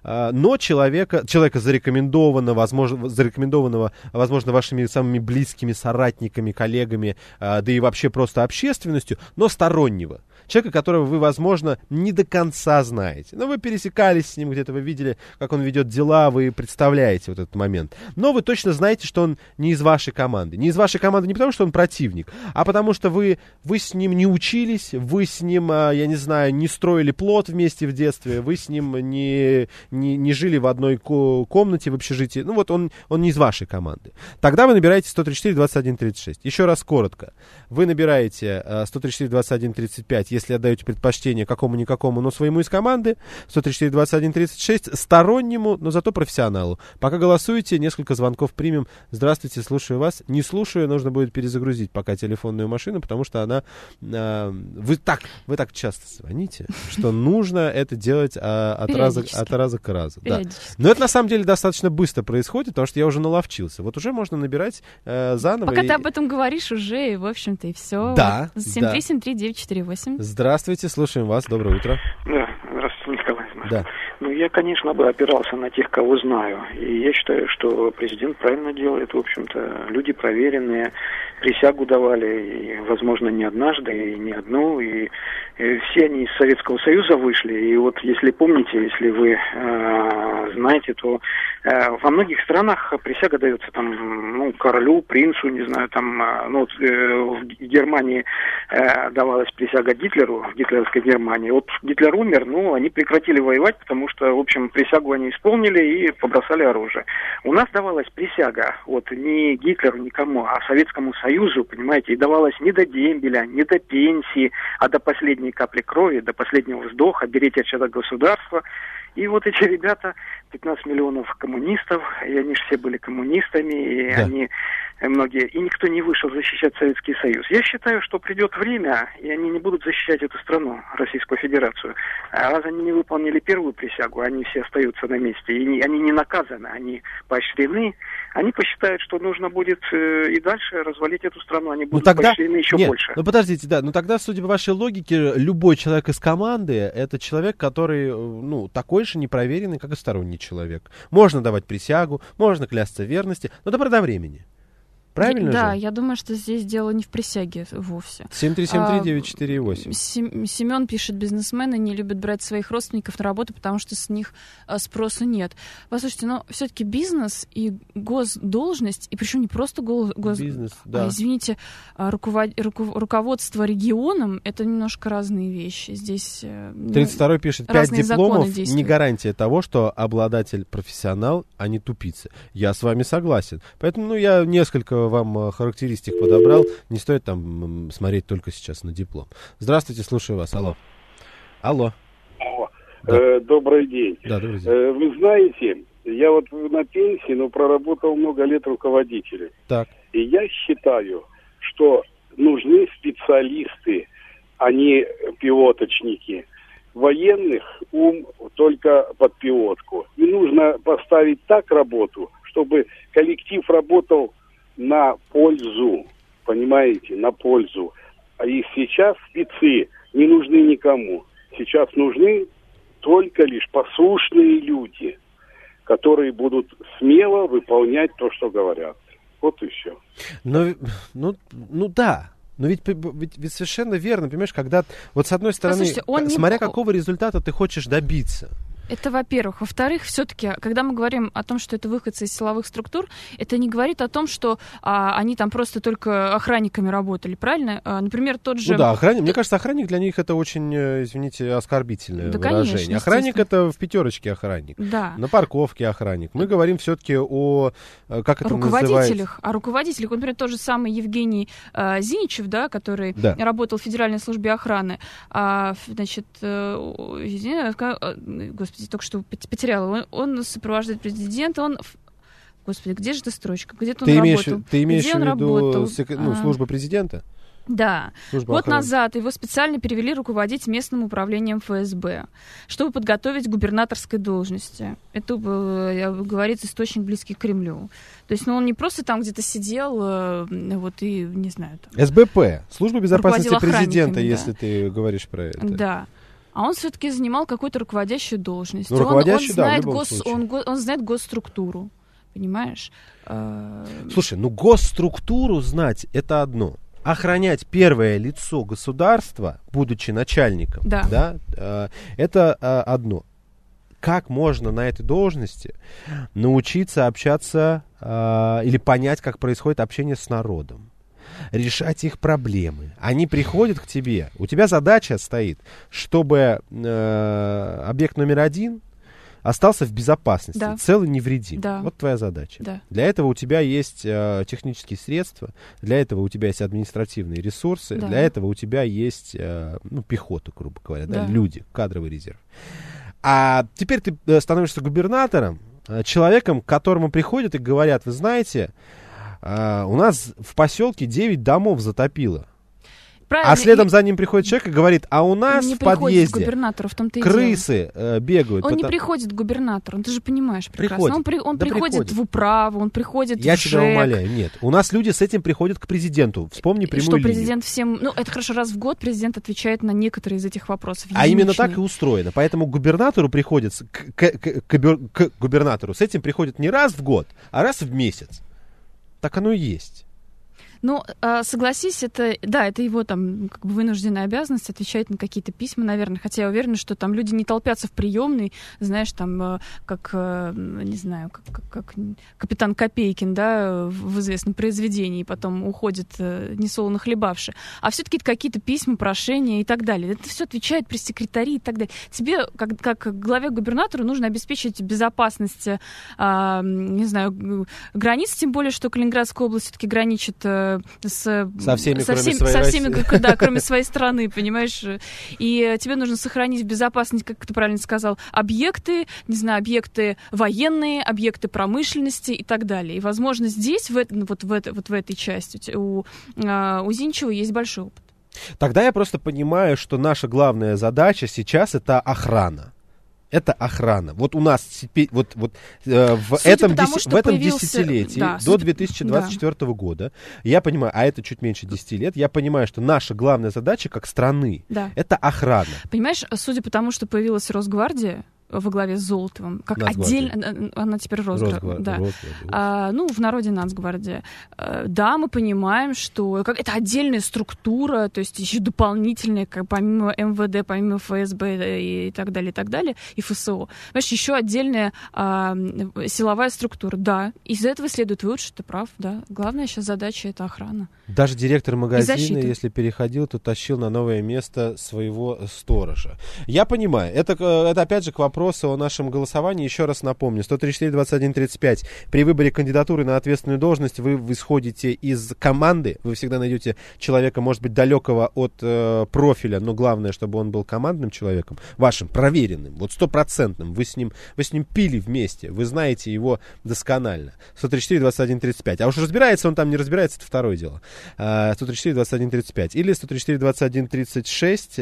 но человека, человека зарекомендованного, возможно, зарекомендованного, возможно, вашими самыми близкими соратниками, коллегами, да и вообще просто общественностью, но стороннего. Человека, которого вы, возможно, не до конца знаете. Но вы пересекались с ним где-то, вы видели, как он ведет дела, вы представляете вот этот момент. Но вы точно знаете, что он не из вашей команды. Не из вашей команды не потому, что он противник, а потому что вы, вы с ним не учились, вы с ним, я не знаю, не строили плот вместе в детстве, вы с ним не, не, не жили в одной комнате в общежитии. Ну вот он, он не из вашей команды. Тогда вы набираете сто тридцать четыре двадцать один тридцать шесть. Еще раз коротко. Вы набираете сто тридцать четыре двадцать один тридцать пять, если отдаете предпочтение какому-никакому, но своему из команды, сто тридцать четыре двадцать один тридцать шесть, стороннему, но зато профессионалу. Пока голосуете, несколько звонков примем. Здравствуйте, слушаю вас. Не слушаю, нужно будет перезагрузить пока телефонную машину, потому что она... Э, вы, так, вы так часто звоните, что нужно это делать а, от, раза, от раза к разу. Да. Но это на самом деле достаточно быстро происходит, потому что я уже наловчился. Вот уже можно набирать э, заново. Пока и... ты об этом говоришь уже, и, в общем-то, и все. Да. Вот. семь три семь три девять четыре восемь. Здравствуйте, слушаем вас. Доброе утро. Да, здравствуйте, Николай. Да. Ну, я, конечно, бы опирался на тех, кого знаю. И я считаю, что президент правильно делает. В общем-то, люди проверенные, присягу давали, и, возможно, не однажды, и не одну. И, и все они из Советского Союза вышли. И вот, если помните, если вы э, знаете, то э, во многих странах присяга дается там, ну, королю, принцу, не знаю, там, э, ну, э, в Германии э, давалась присяга Гитлеру, в гитлеровской Германии. Вот Гитлер умер, ну, они прекратили воевать, потому что, в общем, присягу они исполнили и побросали оружие. У нас давалась присяга, вот, не Гитлеру, никому, а Советскому Союзу, понимаете, и давалась не до дембеля, не до пенсии, а до последней капли крови, до последнего вздоха, берите отсюда государство. И вот эти ребята, пятнадцать миллионов коммунистов, и они же все были коммунистами, и да. они многие, и никто не вышел защищать Советский Союз. Я считаю, что придет время, и они не будут защищать эту страну, Российскую Федерацию. А раз они не выполнили первую присягу, они все остаются на месте, и не, они не наказаны, они поощрены, они посчитают, что нужно будет э, и дальше развалить эту страну, они будут ну, тогда... поощрены еще Нет, больше. Ну подождите, да, ну тогда, судя по вашей логике, любой человек из команды, это человек, который, ну, такой же непроверенный, как и сторонний человек. Можно давать присягу, можно клясться в верности, но добро до времени. Правильно да, же? я думаю, что здесь дело не в присяге вовсе. семь три семь три девять четыре восемь. Семен пишет, бизнесмены не любят брать своих родственников на работу, потому что с них спроса нет. Послушайте, но все-таки бизнес и госдолжность, и причем не просто гос... бизнес, да. а, извините, руковод... руку... руководство регионом, это немножко разные вещи. Здесь тридцать второй пишет, пять дипломов не гарантия того, что обладатель профессионал, а не тупица. Я с вами согласен. Поэтому, ну, я несколько вам характеристик подобрал. Не стоит там смотреть только сейчас на диплом. Здравствуйте, слушаю вас. Алло. Алло. Алло. Да. Э, добрый день. Да, добрый день. Э, вы знаете, я вот на пенсии, но проработал много лет руководителем. Так. И я считаю, что нужны специалисты, а не пилоточники. Военных ум только под пилотку. И нужно поставить так работу, чтобы коллектив работал на пользу понимаете, на пользу. А и сейчас спецы не нужны никому. Сейчас нужны только лишь послушные люди, которые будут смело выполнять то, что говорят. Вот и все. Но, ну, ну да. Но ведь, ведь, ведь совершенно верно, понимаешь, когда вот с одной стороны, смотря не... какого результата ты хочешь добиться. Это, во-первых. Во-вторых, все-таки, когда мы говорим о том, что это выходцы из силовых структур, это не говорит о том, что а, они там просто только охранниками работали, правильно? А, например, тот же... Ну да, охранник. Мне кажется, охранник для них это очень, извините, оскорбительное да, выражение. Конечно, охранник это в пятерочке охранник. Да. На парковке охранник. Мы говорим все-таки о... Как это руководителях. называется? О руководителях. Вот, например, тот же самый Евгений э, Зиничев, да, который да. работал в Федеральной службе охраны. А, значит, э, господи, только что потеряла. Он, он сопровождает президента, он... Господи, где же эта строчка? Где-то он ты работал. Имеешь, ты имеешь Где в виду работал? Сек... ну, служба президента? Да. Служба Год охраны. назад его специально перевели руководить местным управлением эф эс бэ, чтобы подготовить к губернаторской должности. Это говорит источник, близкий к Кремлю. То есть, ну, он не просто там где-то сидел, вот и, не знаю... Там, эс бэ пэ, служба безопасности президента, да. если ты говоришь про это. Да. А он все-таки занимал какую-то руководящую должность. Ну, руководящую, он, он, да, знает в любом гос, случае. Он, он знает госструктуру, понимаешь? Слушай, ну госструктуру знать — это одно. Охранять первое лицо государства, будучи начальником, да. Да, э, это э, одно. Как можно на этой должности научиться общаться э, или понять, как происходит общение с народом? Решать их проблемы. Они приходят к тебе, у тебя задача стоит, чтобы э, объект номер один остался в безопасности, да. цел и невредим. Да. Вот твоя задача. Да. Для этого у тебя есть э, технические средства, для этого у тебя есть административные ресурсы, да. для этого у тебя есть э, ну, пехота, грубо говоря, да. Да, люди, кадровый резерв. А теперь ты становишься губернатором, э, человеком, к которому приходят и говорят: вы знаете, э, у нас в поселке девять домов затопило. Правильно. А следом за ним приходит человек и говорит: а у нас не в подъезде губернатору, в том-то и крысы э, бегают. Он потому... не приходит к губернатору, ты же понимаешь прекрасно. Приходит. Он, при, он да приходит, приходит в управу, он приходит Я в ЖЭК. Я тебя умоляю, нет. У нас люди с этим приходят к президенту. Вспомни прямую что линию. Президент всем... Ну, это хорошо, раз в год президент отвечает на некоторые из этих вопросов. А именно так и устроено. Поэтому к губернатору приходится, к, к, к, к, к губернатору с этим приходит не раз в год, а раз в месяц. Так оно и есть. Ну, согласись, это, да, это его там как бы вынужденная обязанность отвечать на какие-то письма, наверное, хотя я уверена, что там люди не толпятся в приемной, знаешь, там, как, не знаю, как, как, как капитан Копейкин, да, в известном произведении, и потом уходит несолоно хлебавши, а все-таки какие-то письма, прошения и так далее. Это все отвечает пресс-секретари и так далее. Тебе, как, как главе губернатора, нужно обеспечить безопасность, а, не знаю, границ, тем более, что Калининградская область все-таки граничит С, со всеми, со кроме всеми, своей со всеми России. Да, кроме своей страны, понимаешь? И тебе нужно сохранить в безопасности, как ты правильно сказал, объекты, не знаю, объекты военные, объекты промышленности и так далее. И, возможно, здесь, в, вот, в, это, вот в этой части, у, у Зиничева есть большой опыт. Тогда я просто понимаю, что наша главная задача сейчас — это охрана. Это охрана. Вот у нас теперь, вот, вот э, в, этом, потому, деся- в этом появился... десятилетии, да, до две тысячи двадцать четвёртого да. года, я понимаю, а это чуть меньше десяти лет, я понимаю, что наша главная задача как страны да. — это охрана. Понимаешь, судя по тому, что появилась Росгвардия во главе с Золотовым, как отдельно, она теперь Росгвардия, да. а, ну, в народе Нацгвардия. А, да, мы понимаем, что как, это отдельная структура, то есть еще дополнительная, как, помимо эм вэ дэ, помимо эф эс бэ и, и так далее, и так далее, и эф эс о. Понимаешь, еще отдельная а, силовая структура, да. Из этого следует вывод, что ты прав, да. Главная сейчас задача — это охрана. Даже директор магазина, если переходил, то тащил на новое место своего сторожа. Я понимаю, это, это опять же к вопросу о нашем голосовании. Еще раз напомню, сто тридцать четыре двадцать один тридцать пять. При выборе кандидатуры на ответственную должность вы исходите из команды. Вы всегда найдете человека, может быть, далекого от э, профиля, но главное, чтобы он был командным человеком, вашим, проверенным, вот стопроцентным. Вы с ним, вы с ним пили вместе, вы знаете его досконально. сто тридцать четыре двадцать один тридцать пять. А уж разбирается он там, не разбирается, это второе дело. сто тридцать четыре двадцать один тридцать пять. Или сто тридцать четыре двадцать один тридцать шесть.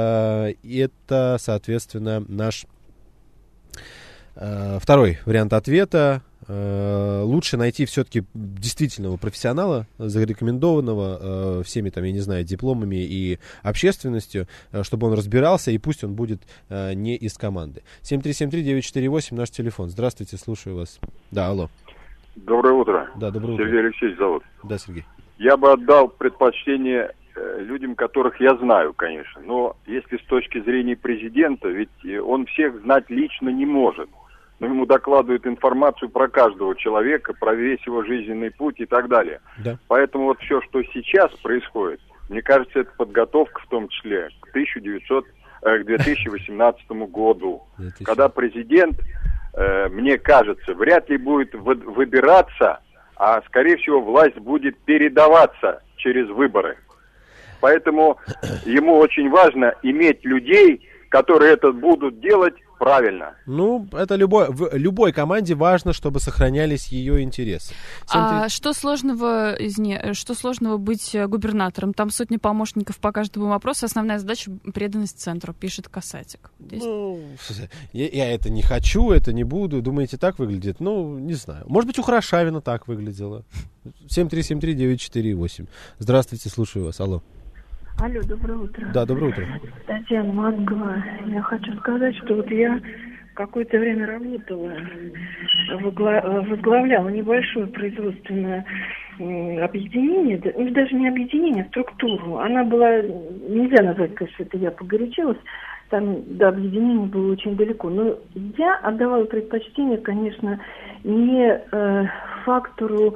Э, это, соответственно, наш... Второй вариант ответа. Э, лучше найти все-таки действительного профессионала, зарекомендованного э, всеми, там, я не знаю, дипломами и общественностью, э, чтобы он разбирался, и пусть он будет э, не из команды. семь три семь три девять четыре восемь наш телефон. Здравствуйте, слушаю вас. Да, алло. Доброе утро. Да, доброе утро. Сергей Алексеевич зовут. Да, Сергей. Я бы отдал предпочтение э, людям, которых я знаю, конечно. Но если с точки зрения президента, ведь он всех знать лично не может. Но ему докладывают информацию про каждого человека, про весь его жизненный путь и так далее. Да. Поэтому вот все, что сейчас происходит, мне кажется, это подготовка в том числе к тысяча девятьсот, э, к две тысячи восемнадцатому году, когда президент, э, мне кажется, вряд ли будет вы, выбираться, а, скорее всего, власть будет передаваться через выборы. Поэтому ему очень важно иметь людей, которые это будут делать правильно. Ну, это любой, в любой команде важно, чтобы сохранялись ее интересы. А что сложного, извини, что сложного быть губернатором? Там сотни помощников по каждому вопросу. Основная задача — преданность центру, пишет Касатик. Здесь... Ну, я, я это не хочу, это не буду. Думаете, так выглядит? Ну, не знаю. Может быть, у Хорошавина так выглядело. семь три семь три девять четыре восемь. Здравствуйте, слушаю вас. Алло. Алло, доброе утро. Да, доброе утро. Татьяна, Москва. Я хочу сказать, что вот я какое-то время работала, возгла- возглавляла небольшое производственное объединение, ну, даже не объединение, а структуру. Она была, нельзя назвать, конечно, это я погорячилась, там до объединения было очень далеко. Но я отдавала предпочтение, конечно, не э, фактору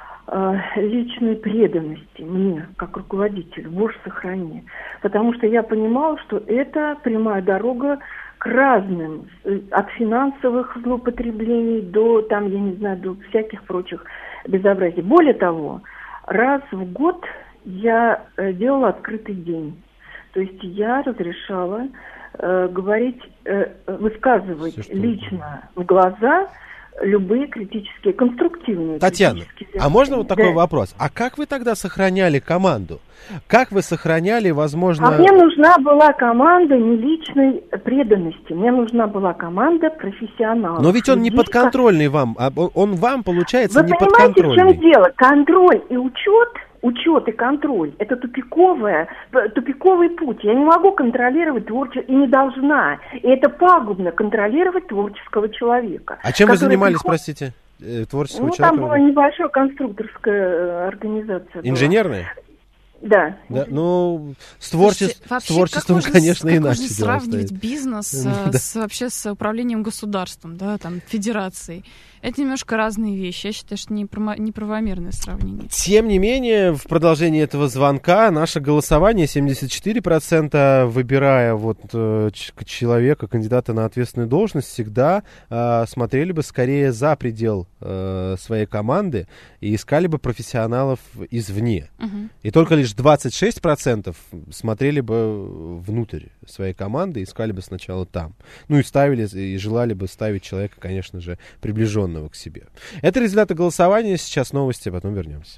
личной преданности мне, как руководителю, Боже сохрани. Потому что я понимала, что это прямая дорога к разным, от финансовых злоупотреблений до, там, я не знаю, до всяких прочих безобразий. Более того, раз в год я делала открытый день. То есть я разрешала э, говорить, э, высказывать Все, лично в глаза любые критические, конструктивные. Татьяна, критические... а можно вот такой да. вопрос? А как вы тогда сохраняли команду? Как вы сохраняли, возможно... А мне нужна была команда не личной преданности. Мне нужна была команда профессионалов. Но ведь он не людей, подконтрольный как... вам. А он вам, получается, вы не подконтрольный. Вы подконтрольный. понимаете, в чем дело? Контроль и учет... Учет и контроль – это тупиковая, тупиковый путь. Я не могу контролировать творчество и не должна. И это пагубно контролировать творческого человека. А чем вы занимались, приходит... простите, творческого ну, человека? Ну, там была небольшая конструкторская организация. Инженерная? Была. Да. да. Ну, с, творче... Вообще, с творчеством, можно, конечно, как иначе можно сравнивать бизнес да. с, вообще с управлением государством, да, там, федерацией. Это немножко разные вещи. Я считаю, что не неправомерное сравнение. Тем не менее, в продолжении этого звонка наше голосование семьдесят четыре процента, выбирая вот э, человека, кандидата на ответственную должность, всегда э, смотрели бы скорее за предел э, своей команды и искали бы профессионалов извне. Угу. И только лишь двадцать шесть процентов смотрели бы внутрь своей команды, искали бы сначала там. Ну и ставили, и желали бы ставить человека, конечно же, приближенного к себе. Это результаты голосования. Сейчас новости, а потом вернемся.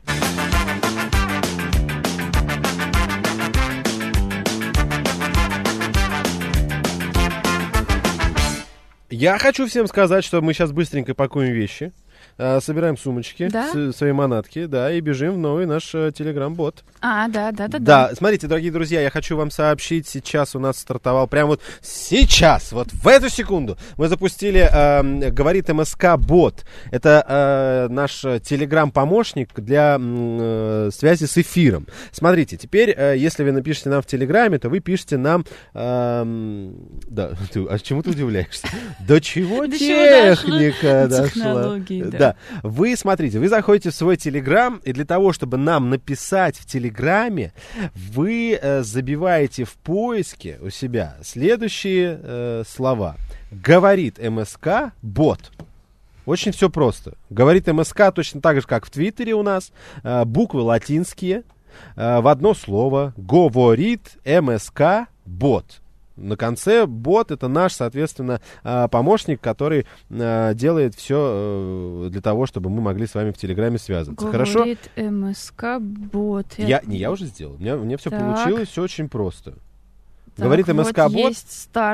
Я хочу всем сказать, что мы сейчас быстренько пакуем вещи, собираем сумочки, да? с, свои манатки, да, и бежим в новый наш телеграм-бот. А, да, да, да, да. Да, смотрите, дорогие друзья, я хочу вам сообщить, сейчас у нас стартовал, прямо вот сейчас, вот в эту секунду, мы запустили э, «Говорит МСК» бот. Это э, наш телеграм-помощник для э, связи с эфиром. Смотрите, теперь, э, если вы напишите нам в телеграме, то вы пишете нам... Э, да, ты, а чему ты удивляешься? До чего техника дошла? Да. Да, вы смотрите, вы заходите в свой Телеграм, и для того, чтобы нам написать в Телеграме, вы э, забиваете в поиске у себя следующие э, слова. «Говорит МСК бот». Очень все просто. «Говорит МСК» точно так же, как в Твиттере у нас. Э, буквы латинские э, в одно слово. «Говорит МСК бот». На конце бот — это наш, соответственно, помощник, который делает все для того, чтобы мы могли с вами в Телеграме связываться. Говорит Хорошо? МСК бот. Я, не я уже сделал. У меня, у меня все так. получилось, все очень просто. Так, Говорит МСК вот бот. Есть старт.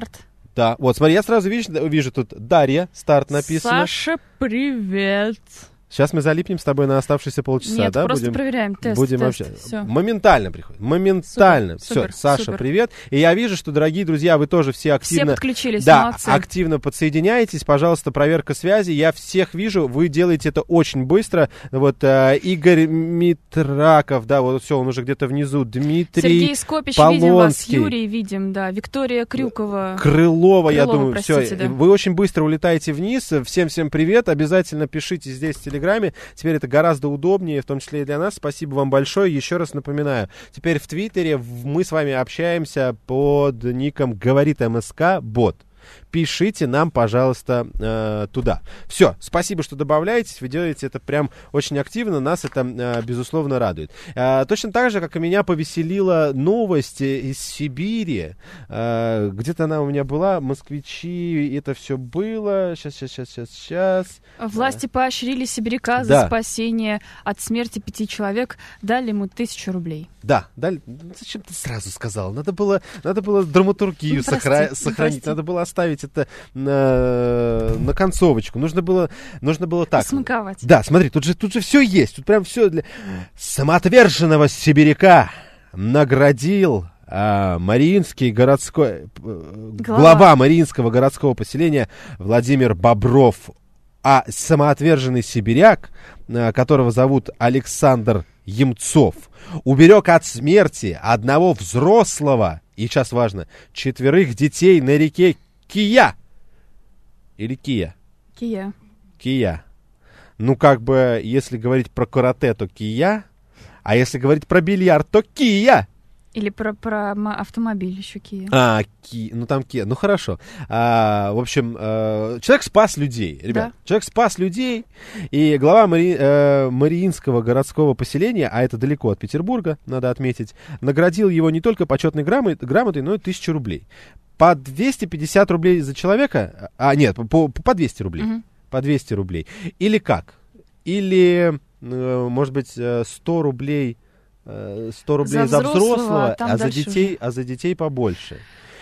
Да, вот, смотри, я сразу вижу, вижу тут Дарья, старт написано. Саша, привет. Сейчас мы залипнем с тобой на оставшиеся полчаса, Нет, да? просто будем, проверяем тест, будем тест, общаться. всё. Моментально приходит, моментально. Супер, Все, супер, Саша, супер. привет. И я вижу, что, дорогие друзья, вы тоже все активно... Все подключились, да, молодцы. активно подсоединяетесь. Пожалуйста, проверка связи. Я всех вижу, вы делаете это очень быстро. Вот э, Игорь Митраков, да, вот все, он уже где-то внизу. Дмитрий Сергей Скопич, Полонский. видим вас. Юрий видим, да. Виктория Крюкова. Крылова, я Крылова, думаю, простите, все. да. Вы очень быстро улетаете вниз. Всем-всем привет. Обязательно пишите здесь в Телеграме. Теперь это гораздо удобнее, в том числе и для нас. Спасибо вам большое. Еще раз напоминаю, теперь в Твиттере мы с вами общаемся под ником «Говорит МСК Бот». Пишите нам, пожалуйста, э, туда. Все, спасибо, что добавляетесь. Вы делаете это прям очень активно. Нас это, э, безусловно, радует. Э, точно так же, как и меня повеселила новость из Сибири. Э, где-то она у меня была. Москвичи, это все было. Сейчас, сейчас, сейчас, сейчас, сейчас. Власти поощрили сибиряка за Да. спасение от смерти пяти человек. Дали ему тысячу рублей. Да, дали. Зачем ты сразу сказал? Надо было, надо было драматургию Ну, прости, сохра- ну, сохранить. прости. Надо было оставить это на, на концовочку. Нужно было, нужно было так. Смаковать. Да, смотри, тут же, тут же все есть. Тут прям все для самоотверженного сибиряка наградил а, Мариинский городской глава. глава Мариинского городского поселения Владимир Бобров. А самоотверженный сибиряк, а, которого зовут Александр Емцов, уберег от смерти одного взрослого, и сейчас важно, четверых детей на реке Кия. Или Кия? Кия. Кия. Ну, как бы, если говорить про карате, то Кия, а если говорить про бильярд, то Кия. Или про, про ма- автомобиль еще Кия. А, Ки, ну там Кия, ну хорошо. А, в общем, э, человек спас людей, ребят. Да. Человек спас людей, и глава Мари, э, Мариинского городского поселения, а это далеко от Петербурга, надо отметить, наградил его не только почетной грамот, грамотой, но и тысячу рублей. По двести пятьдесят рублей за человека, а нет, по, по двести рублей. Мгм. По двести рублей. Или как? Или, э, может быть, э, сто рублей... сто рублей за, За взрослого, взрослого, а там а за дальше детей, уже. а за детей побольше.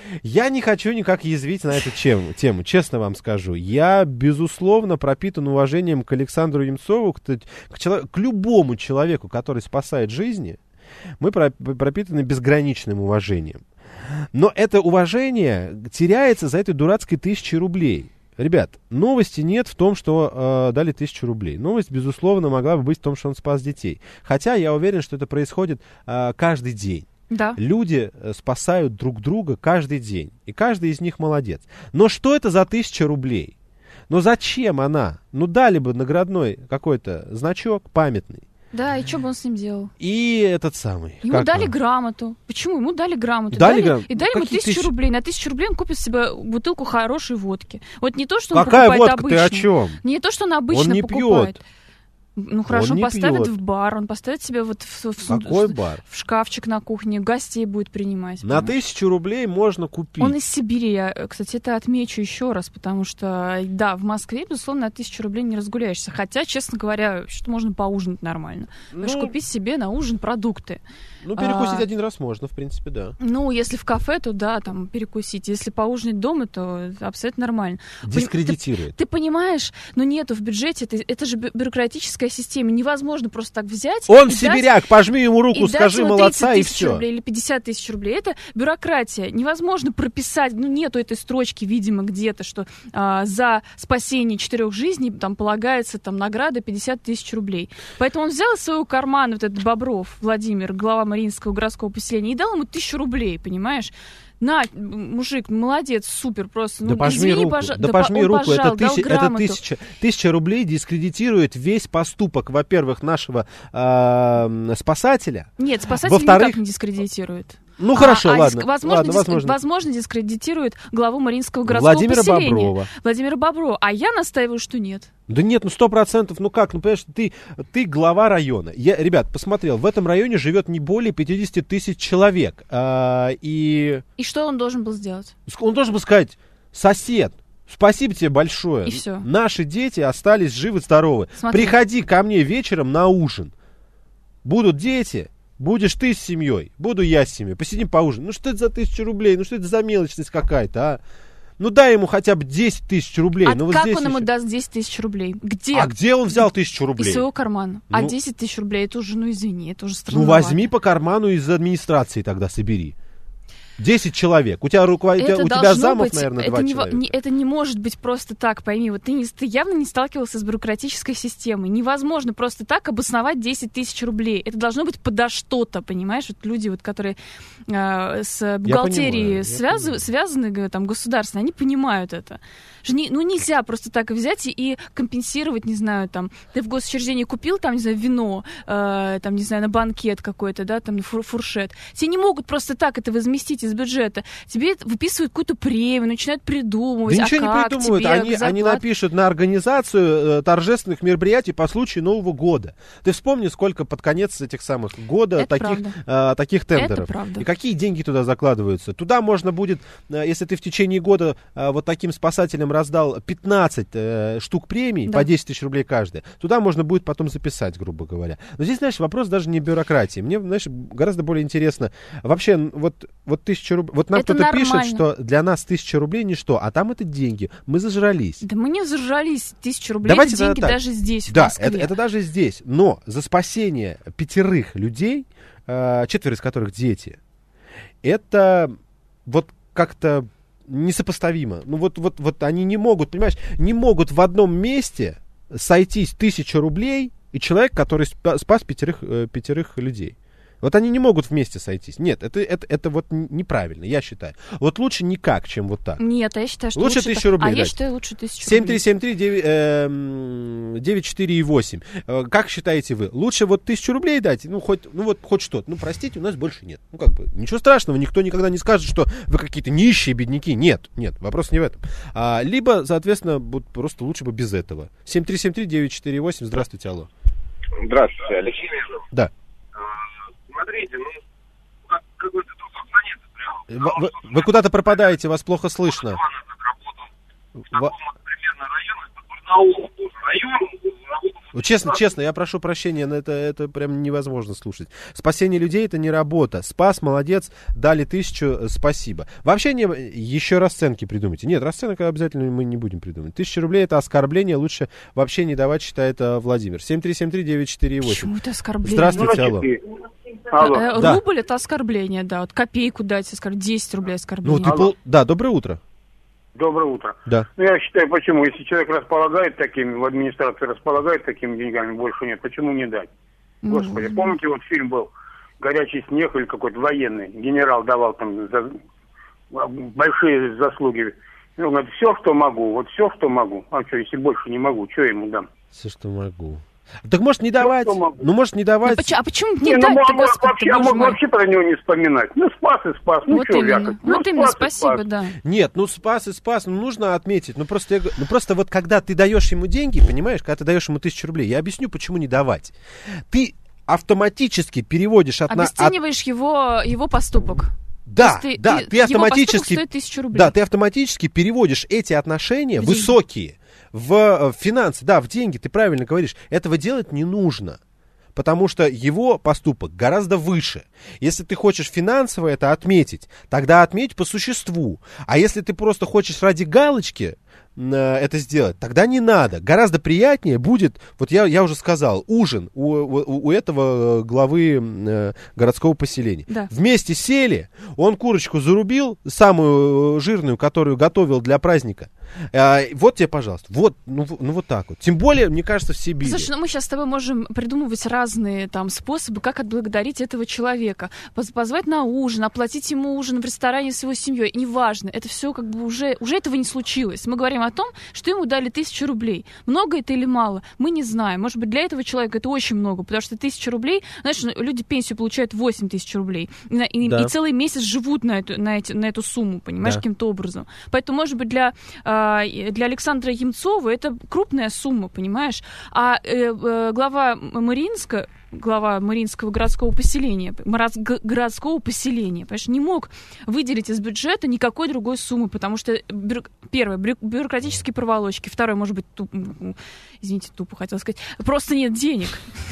Я не хочу никак язвить на эту тему, тему, честно вам скажу. Я, безусловно, пропитан уважением к Александру Емцову, к, к, чело- к любому человеку, который спасает жизни. Мы про- пропитаны безграничным уважением. Но это уважение теряется за этой дурацкой тысячей рублей. Ребят, новости нет в том, что э, дали тысячу рублей. Новость, безусловно, могла бы быть в том, что он спас детей. Хотя я уверен, что это происходит э, каждый день. Да. Люди э, спасают друг друга каждый день. И каждый из них молодец. Но что это за тысяча рублей? Ну зачем она? Ну дали бы наградной какой-то значок памятный. Да, и что бы он с ним делал? И этот самый. Ему как дали он? грамоту. Почему? Ему дали грамоту. Дали грамоту? И дали ему Какие тысячу тысячи? рублей. На тысячу рублей он купит себе бутылку хорошей водки. Вот не то, что он Какая покупает водка? Ты о обычно. чем? Не то, что он обычно Он не покупает. пьет. Ну хорошо, Он он, не поставит пьет. в бар, он поставит себе вот в, в, сунд- Какой бар? в шкафчик на кухне, гостей будет принимать. На понимаешь? тысячу рублей можно купить. Он из Сибири, я, кстати, это отмечу еще раз, потому что, да, в Москве, безусловно, на тысячу рублей не разгуляешься. Хотя, честно говоря, что можно поужинать нормально. Можешь Ну, купить себе на ужин продукты. Ну, перекусить А, один раз можно, в принципе, да. Ну, если в кафе, то да, там перекусить. Если поужинать дома, то абсолютно нормально. Поним- Дискредитирует. Ты, ты понимаешь, но нету в бюджете, это, это же бю- бюрократическая система. Невозможно просто так взять. Он и сибиряк, дать- пожми ему руку, и дать скажи ему молодца, и тридцать тысяч все. рублей или пятьдесят тысяч рублей. Это бюрократия. Невозможно прописать, ну, нету этой строчки, видимо, где-то, что а, за спасение четырех жизней там полагается там награда пятьдесят тысяч рублей. Поэтому он взял из своего кармана вот этот Бобров Владимир, глава Мариинского городского поселения, и дал ему тысячу рублей, понимаешь? На, мужик, молодец, супер, просто. Да Ну, пожми извини, руку, пожа- да по- пожми он руку, пожал, это, дал тысяча, это грамоту. тысяча, тысяча рублей дискредитирует весь поступок, во-первых, нашего э, спасателя. Нет, спасатель Во-вторых, никак не дискредитирует. Ну, хорошо, а, а ладно, диск- возможно, ладно, диск- возможно. возможно, дискредитирует главу Мариинского городского Владимира поселения. Боброва. Владимира Боброва. А я настаиваю, что нет. Да нет, ну сто процентов, ну как, ну понимаешь, ты, ты глава района. Я, ребят, посмотрел, в этом районе живет не более пятьдесят тысяч человек. А, и И что он должен был сделать? он должен был сказать: сосед, спасибо тебе большое. И всё. Наши дети остались живы-здоровы. Смотри. Приходи ко мне вечером на ужин. Будут дети, будешь ты с семьей, буду я с семьей. Посидим поужинаем. Ну что это за тысячу рублей? Ну что это за мелочность какая-то, а? Ну, дай ему хотя бы десять тысяч рублей. А ну, вот как здесь он ему еще... даст десять тысяч рублей? Где? А где он взял тысячу рублей? Из своего кармана. А ну, десять тысяч рублей, это уже, ну, извини, это уже странно. Ну, возьми по карману из администрации тогда собери. десять человек. У тебя, руководитель, у тебя замов, быть, наверное, это два не, человека. Не, это не может быть просто так, пойми. Вот ты, не, ты явно не сталкивался с бюрократической системой. Невозможно просто так обосновать десять тысяч рублей. Это должно быть подо что-то, понимаешь? Вот люди, вот, которые э, с бухгалтерией связ, связаны, там, государственно, они понимают это. Не, ну, нельзя просто так взять и, и компенсировать, не знаю, там, ты в госучреждении купил, там, не знаю, вино, э, там, не знаю, на банкет какой-то, да, там, фур, фуршет. Тебе не могут просто так это возместить из бюджета. Тебе выписывают какую-то премию, начинают придумывать, да а ничего как не придумывают. тебе Они, они напишут на организацию э, торжественных мероприятий по случаю Нового года. Ты вспомни, сколько под конец этих самых года это таких, э, таких тендеров. И какие деньги туда закладываются. Туда можно будет, э, если ты в течение года э, вот таким спасателям раздал пятнадцать э, штук премий, да, по десять тысяч рублей каждая, туда можно будет потом записать, грубо говоря. Но здесь, знаешь, вопрос даже не бюрократии. Мне, знаешь, гораздо более интересно. Вообще, вот, вот тысяча рублей... Вот нам кто-то пишет, что для нас тысяча рублей ничто, а там это деньги. Мы зажрались. Да мы не зажрались. Тысяча рублей Давайте это деньги так. даже здесь, в Да, Москве. это, это даже здесь. Но за спасение пятерых людей, э, четверо из которых дети, это вот как-то несопоставимо. Ну вот, вот, вот они не могут, понимаешь, не могут в одном месте сойтись тысяча рублей и человек, который спас пятерых, э, пятерых людей. Вот они не могут вместе сойтись. Нет, это, это, это вот неправильно, я считаю. Вот лучше никак, чем вот так. Нет, а я считаю, что лучше... Лучше тысячу рублей А дать. я считаю, лучше тысячу семь три семь три девять четыре восемь. Как считаете вы? Лучше вот тысячу рублей дать? Ну, хоть, ну вот, хоть что-то. Ну, простите, у нас больше нет. Ну, как бы, ничего страшного, никто никогда не скажет, что вы какие-то нищие бедняки. Нет, нет, вопрос не в этом. А, либо, соответственно, вот просто лучше бы без этого. семь три семь три девять четыре восемь. Здравствуйте, алло. Здравствуйте, Алексей. Да. Смотрите, ну, как, какой-то другой планеты прям. Вы, вы, вы куда-то пропадаете, вас плохо слышно. В таком примерно районе, под Барнаулом тоже район. Честно, честно, я прошу прощения, но это, это прям невозможно слушать. Спасение людей — это не работа. Спас, молодец, дали тысячу, спасибо. Вообще не, еще расценки придумайте. Нет, расценок обязательно мы не будем придумывать. Тысяча рублей — это оскорбление, лучше вообще не давать, считает Владимир. семь три семь три девять четыре восемь. Почему это оскорбление? Здравствуйте, алло. Алло. Э, да. Рубль — это оскорбление, да. Вот копейку дать, десять рублей оскорбление. Ну, ты пол... Да, доброе утро. Доброе утро. Да. Ну, я считаю, почему? Если человек располагает такими, в администрации располагает такими деньгами, больше нет, почему не дать? Mm-hmm. Господи, помните, вот фильм был «Горячий снег» или какой-то военный, генерал давал там за... большие заслуги. Ну, говорит, все, что могу, вот все, что могу. А что, если больше не могу, что я ему дам? Все, что могу. Так может не давать, ну может не давать. Ну, а почему не, не дать? Ну, вообще, а можно вообще про него не вспоминать. Ну спас и спас, ну вот что вякать. Ну, вот именно, спасибо, спас. Да. Нет, ну спас и спас, ну нужно отметить. Ну просто, ну просто вот когда ты даешь ему деньги, понимаешь, когда ты даешь ему тысячу рублей, я объясню, почему не давать. Ты автоматически переводишь от... Обесцениваешь от... его, его поступок. Да, ты, да, ты, ты автоматически... стоит тысячу рублей. Да, ты автоматически переводишь эти отношения, деньги. Высокие, в, в финансы, да, в деньги, ты правильно говоришь. Этого делать не нужно, потому что его поступок гораздо выше. Если ты хочешь финансово это отметить, тогда отметь по существу. А если ты просто хочешь ради галочки это сделать, тогда не надо. Гораздо приятнее будет, вот я, я уже сказал, ужин у, у, у этого главы э, городского поселения. Да. Вместе сели, он курочку зарубил, самую жирную, которую готовил для праздника. А, вот тебе, пожалуйста, вот, ну, ну вот так вот. Тем более, мне кажется, в Сибири. Слушай, ну мы сейчас с тобой можем придумывать разные там способы, как отблагодарить этого человека. Позвать на ужин, оплатить ему ужин в ресторане с его семьей. Неважно, это все как бы уже, уже этого не случилось. Мы говорим о том, что ему дали тысячу рублей. Много это или мало, мы не знаем. Может быть, для этого человека это очень много, потому что тысяча рублей, знаешь, люди пенсию получают восемь тысяч рублей. И, и, да. и целый месяц живут на эту, на эти, на эту сумму, понимаешь, да. каким-то образом. Поэтому, может быть, для... Для Александра Емцова это крупная сумма, понимаешь? А э, э, глава Мариинска, глава Мариинского городского поселения, городского поселения, понимаешь, не мог выделить из бюджета никакой другой суммы, потому что, бюро, первое, бюрократические проволочки, второе, может быть, туп, извините, тупо хотела сказать, просто нет денег.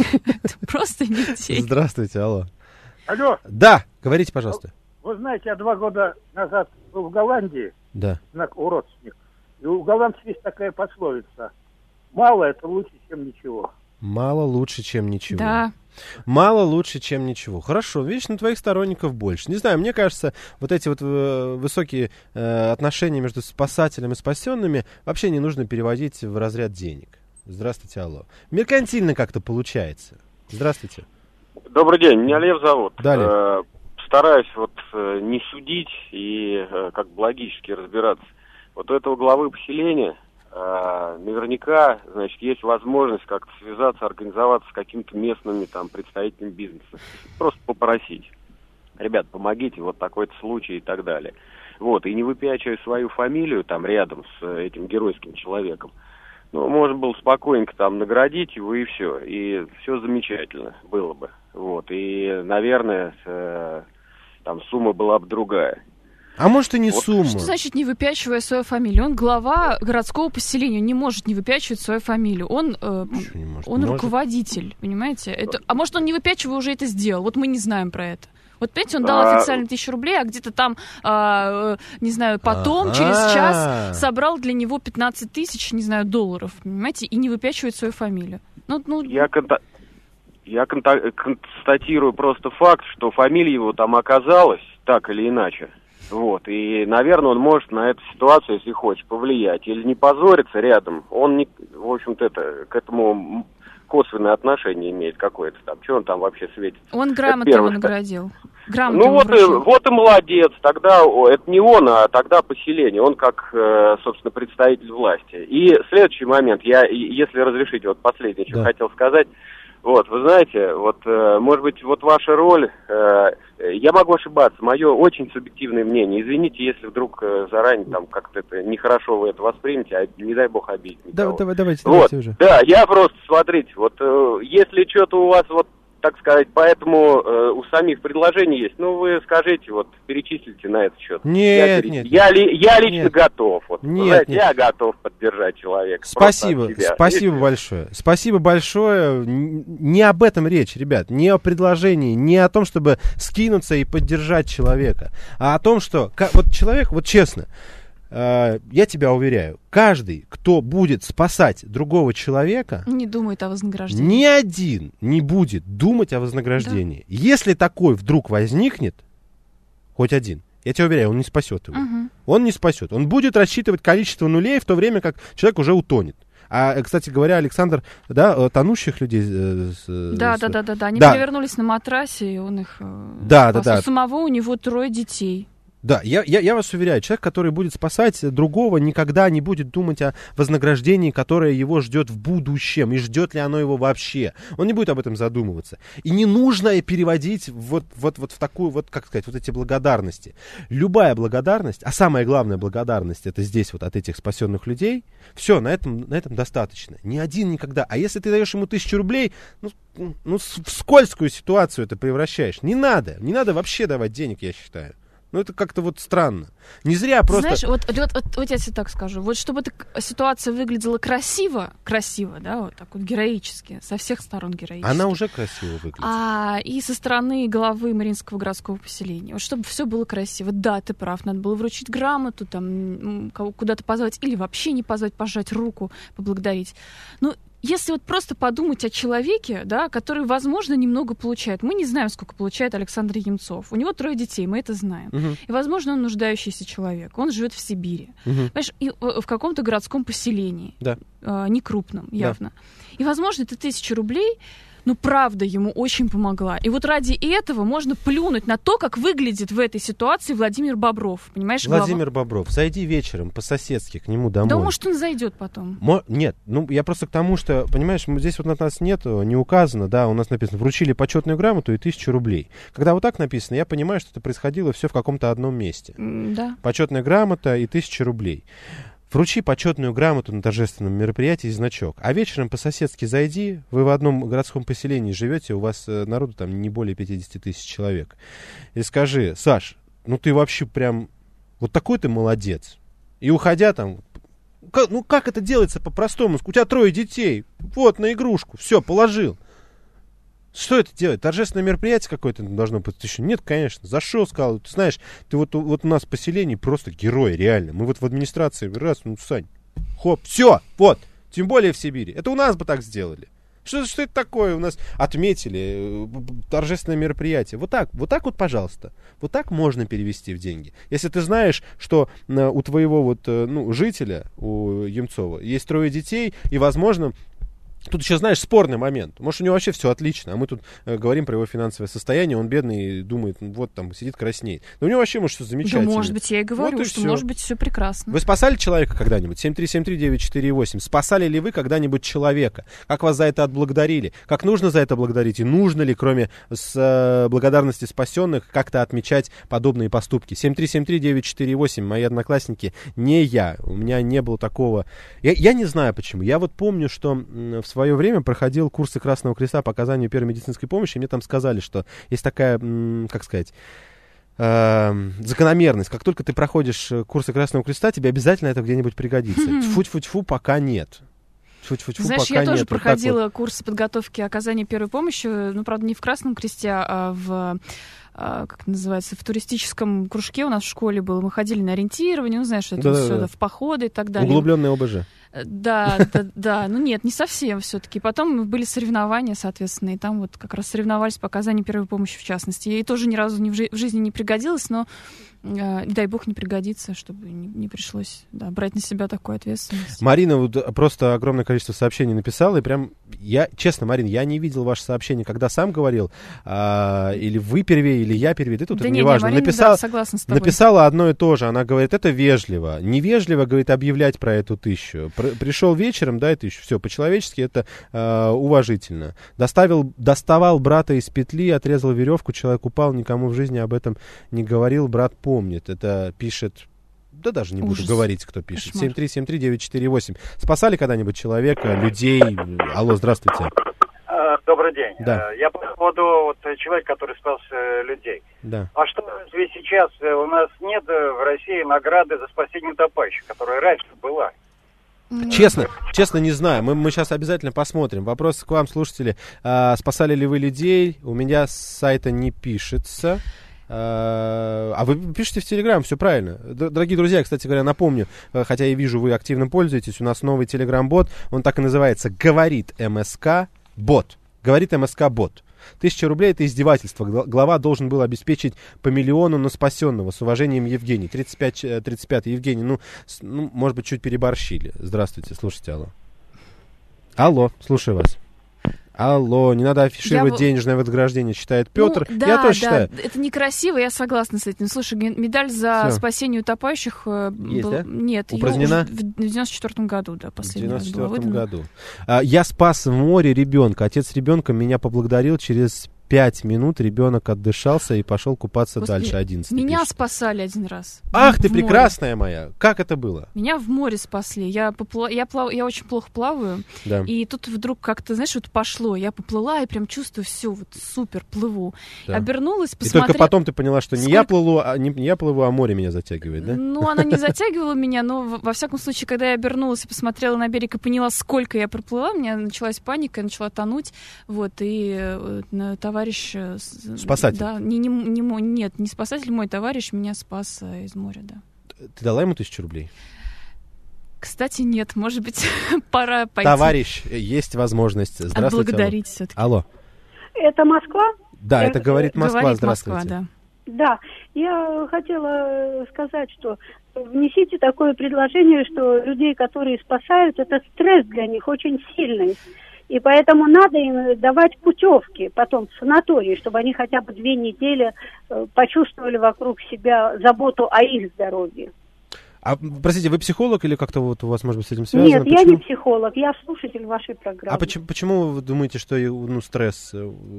Просто нет денег. Здравствуйте, алло. Алло. Да, говорите, пожалуйста. Вы знаете, я два года назад был в Голландии. Да. Знак у родственников. И у голландцев есть такая пословица. Мало это лучше, чем ничего. Мало лучше, чем ничего. Да. Мало лучше, чем ничего. Хорошо, видишь, на твоих сторонников больше. Не знаю, мне кажется, вот эти вот э, высокие э, отношения между спасателем и спасенными вообще не нужно переводить в разряд денег. Здравствуйте, алло. Меркантильно как-то получается. Здравствуйте. Добрый день, меня Лев зовут. Да, Лев. Э, стараюсь вот э, не судить и э, как бы логически разбираться. Вот у этого главы поселения э, наверняка, значит, есть возможность как-то связаться, организоваться с какими-то местными там представителями бизнеса. Просто попросить. Ребят, помогите, вот такой-то случай и так далее. Вот, и не выпячивая свою фамилию там рядом с этим геройским человеком. Ну, можно было спокойненько там наградить его, и все. И все замечательно было бы. Вот, и, наверное, э, там сумма была бы другая. А может и не вот. Сумма. Что значит не выпячивая свою фамилию? Он глава городского поселения, он не может не выпячивать свою фамилию. Он, э, он может? руководитель, понимаете? Это, а может он не выпячивая уже это сделал? Вот мы не знаем про это. Вот, понимаете, он дал а... официально тысячу рублей, а где-то там, а, не знаю, потом, А-а-а. через час собрал для него пятнадцать тысяч, не знаю, долларов, понимаете, и не выпячивает свою фамилию. Ну, ну... Я, конта... Я конта... констатирую просто факт, что фамилия его там оказалась, так или иначе. Вот, и, наверное, он может на эту ситуацию, если хочет, повлиять. Или не позориться рядом. Он, не, в общем-то, это, к этому косвенное отношение имеет какое-то там. Что он там вообще светит? Он грамотно его наградил. Грамотно ну вот и, вот и молодец. Тогда это не он, а тогда поселение. Он как, собственно, представитель власти. И следующий момент, я, если разрешите, вот последнее, что да. хотел сказать. Вот, вы знаете, вот, э, может быть, вот ваша роль, э, я могу ошибаться, мое очень субъективное мнение. Извините, если вдруг э, заранее там как-то это нехорошо вы это воспримете, а не дай бог обидеть никого. Да, давай, давайте, вот, давайте уже. Да, я просто, смотрите, вот, э, если что-то у вас вот, так сказать, поэтому э, у самих предложений есть, ну, вы скажите, вот, перечислите на этот счет. Нет, я, нет. Я, ли, я лично нет. готов. Вот, нет, знаете, нет. Я готов поддержать человека. Спасибо, спасибо и... большое. Спасибо большое. Не об этом речь, ребят, не о предложении, не о том, чтобы скинуться и поддержать человека, а о том, что, вот человек, вот честно, я тебя уверяю, каждый, кто будет спасать другого человека, не думает о вознаграждении. Ни один не будет думать о вознаграждении. Да. Если такой вдруг возникнет, хоть один, я тебя уверяю, он не спасет его. Угу. Он не спасет. Он будет рассчитывать количество нулей в то время, как человек уже утонет. А, кстати говоря, Александр, да, тонущих людей... Э, да, с, да, да, да, да. Они да. перевернулись на матрасе, и он их да, спас. Да, да. У самого у него трое детей. Да, я, я, я вас уверяю, человек, который будет спасать другого, никогда не будет думать о вознаграждении, которое его ждет в будущем, и ждет ли оно его вообще. Он не будет об этом задумываться. И не нужно переводить вот, вот, вот в такую, вот, как сказать, вот эти благодарности. Любая благодарность, а самая главная благодарность, это здесь вот от этих спасенных людей, все, на этом, на этом достаточно. Ни один никогда. А если ты даешь ему тысячу рублей, ну, ну, в скользкую ситуацию это превращаешь. Не надо, не надо вообще давать денег, я считаю. Ну, это как-то вот странно. Не зря просто... Знаешь, вот, вот, вот, вот я тебе так скажу. Вот чтобы эта ситуация выглядела красиво, красиво, да, вот так вот героически, со всех сторон героически. Она уже красиво выглядит. А, и со стороны главы Мариинского городского поселения. Вот чтобы все было красиво. Да, ты прав, надо было вручить грамоту, там, куда-то позвать, или вообще не позвать, пожать руку, поблагодарить. Ну, если вот просто подумать о человеке, да, который, возможно, немного получает. Мы не знаем, сколько получает Александр Емцов. У него трое детей, мы это знаем. Uh-huh. И, возможно, он нуждающийся человек. Он живет в Сибири. Uh-huh. Понимаешь, и в каком-то городском поселении. Да. Э, не крупном, явно. Да. И, возможно, эта тысяча рублей... Ну, правда, ему очень помогла. И вот ради этого можно плюнуть на то, как выглядит в этой ситуации Владимир Бобров. Понимаешь, Владимир глава? Бобров, зайди вечером по-соседски к нему домой. Да, может, он зайдет потом. Мо- нет, ну, я просто к тому, что, понимаешь, здесь вот на нас нет, не указано, да, у нас написано, вручили почетную грамоту и тысячу рублей. Когда вот так написано, я понимаю, что это происходило все в каком-то одном месте. Да. Почетная грамота и тысяча рублей. Вручи почетную грамоту на торжественном мероприятии и значок. А вечером по-соседски зайди, вы в одном городском поселении живете, у вас э, народу там не более пятьдесят тысяч человек. И скажи, Саш, ну ты вообще прям, вот такой ты молодец. И уходя там, как, ну как это делается по-простому? У тебя трое детей, вот на игрушку, все, положил. Что это делать? Торжественное мероприятие какое-то должно быть еще? Нет, конечно. Зашел, сказал, ты знаешь, ты вот, вот у нас в поселении просто герой, реально. Мы вот в администрации, раз, ну, Сань, хоп, все, вот. Тем более в Сибири. Это у нас бы так сделали. Что, что это такое? У нас отметили торжественное мероприятие. Вот так, вот так вот, пожалуйста. Вот так можно перевести в деньги. Если ты знаешь, что у твоего вот, ну, жителя, у Емцова, есть трое детей, и, возможно, тут еще, знаешь, спорный момент. Может, у него вообще все отлично, а мы тут э, говорим про его финансовое состояние, он бедный, думает, вот там сидит, краснеет. Но у него вообще, может, все замечательно. Да, может быть, я и говорю, вот и что все. Может быть все прекрасно. Вы спасали человека когда-нибудь? семь три семь три девять четыре восемь. Спасали ли вы когда-нибудь человека? Как вас за это отблагодарили? Как нужно за это благодарить? И нужно ли, кроме с, э, благодарности спасенных, как-то отмечать подобные поступки? семь три семь три девять четыре восемь. Мои одноклассники, не я. У меня не было такого. Я, я не знаю почему. Я вот помню, что в В свое время проходил курсы Красного Креста по оказанию первой медицинской помощи, и мне там сказали, что есть такая, как сказать, э, закономерность. Как только ты проходишь курсы Красного Креста, тебе обязательно это где-нибудь пригодится. Тьфу-тьфу-тьфу, пока нет. Тьфу-тьфу-тьфу, Знаешь, пока я тоже нет. проходила вот курсы подготовки оказания первой помощи, ну, правда, не в Красном Кресте, а в... как это называется, в туристическом кружке у нас в школе было. Мы ходили на ориентирование, ну, знаешь, это да, все, да, да, в походы и так далее. Углубленное ОБЖ. Да, да, да, ну нет, не совсем все-таки. Потом были соревнования, соответственно, и там вот как раз соревновались по оказанию первой помощи в частности. Ей тоже ни разу не в, жи- в жизни не пригодилось, но э, дай бог не пригодится, чтобы не, не пришлось, да, брать на себя такую ответственность. Марина вот просто огромное количество сообщений написала, и прям, я, честно, Марина, я не видел ваше сообщение, когда сам говорил, а, или вы первее, или я первее, да тут да это не, не важно. Не, Марина, написала, да, согласна с тобой. Написала одно и то же, она говорит, это вежливо. Невежливо, говорит, объявлять про эту тысячу. Пришел вечером, дай тысячу. Все, по-человечески это э, уважительно. Доставил, доставал брата из петли, отрезал веревку, человек упал, никому в жизни об этом не говорил, брат помнит. Это пишет, да даже не Ужас. буду говорить, кто пишет. Кошмар. семь три семь три девять четыре восемь. Спасали когда-нибудь человека, людей? Алло, здравствуйте. Добрый день. Да. Я по поводу вот, человека, который спас э, людей. Да. А что ведь сейчас э, у нас нет э, в России награды за спасение утопающих, которая раньше была? Честно, честно не знаю. Мы, мы сейчас обязательно посмотрим. Вопрос к вам, слушатели. А, спасали ли вы людей? У меня с сайта не пишется. А, а вы пишете в Телеграм, все правильно. Дорогие друзья, кстати говоря, напомню, хотя я вижу, вы активно пользуетесь, у нас новый Телеграм-бот. Он так и называется «Говорит МСК Бот». «Говорит МСК Бот». Тысяча рублей — это издевательство. Глава должен был обеспечить по миллиону на спасенного. С уважением, Евгений. тридцать пять, тридцать пять. Евгений, ну, с, ну, может быть, чуть переборщили. Здравствуйте, слушайте, алло. Алло, слушаю вас. Алло, не надо афишировать я... денежное вознаграждение, считает Петр. Ну, да, я тоже да, считаю. Это некрасиво, я согласна с этим. Слушай, медаль за Всё. спасение утопающих... Есть, был... да? Нет, упразднена? В девяносто четвёртом году, да, последний раз была В девяносто четвёртом выдана. году. А, я спас в море ребенка. Отец ребенка меня поблагодарил. Через пять минут ребенок отдышался и пошел купаться Господи, дальше. одиннадцать меня пишет. Спасали один раз. Ах в ты море. прекрасная моя! Как это было? Меня в море спасли. Я, попла... я, плав... я очень плохо плаваю. Да. И тут вдруг как-то, знаешь, вот пошло. Я поплыла и прям чувствую, все, вот супер, плыву. Да. Обернулась, посмотрела... И только потом ты поняла, что Сколько... не я плыву, а не, не я плыву, а море меня затягивает, да? Ну, она не затягивала меня, но во всяком случае, когда я обернулась и посмотрела на берег и поняла, сколько я проплыла, у меня началась паника, я начала тонуть. Вот, и э, товарищ... Спасатель? Да, не, не, не мой, нет, не спасатель, мой товарищ меня спас э, из моря, да. Ты дала ему тысячу рублей? Кстати, нет, может быть, пора пойти. Товарищ, есть возможность. Здравствуйте. Отблагодарить все-таки. Алло. Это Москва? Да, это говорит Москва. Говорит Здравствуйте. Москва, да. Да, я хотела сказать, что внесите такое предложение, что людей, которые спасают, это стресс для них очень сильный. И поэтому надо им давать путевки потом в санатории, чтобы они хотя бы две недели почувствовали вокруг себя заботу о их здоровье. А, простите, вы психолог или как-то вот у вас, может быть, с этим связано? Нет, почему? я не психолог, я слушатель вашей программы. А почему, почему вы думаете, что ну, стресс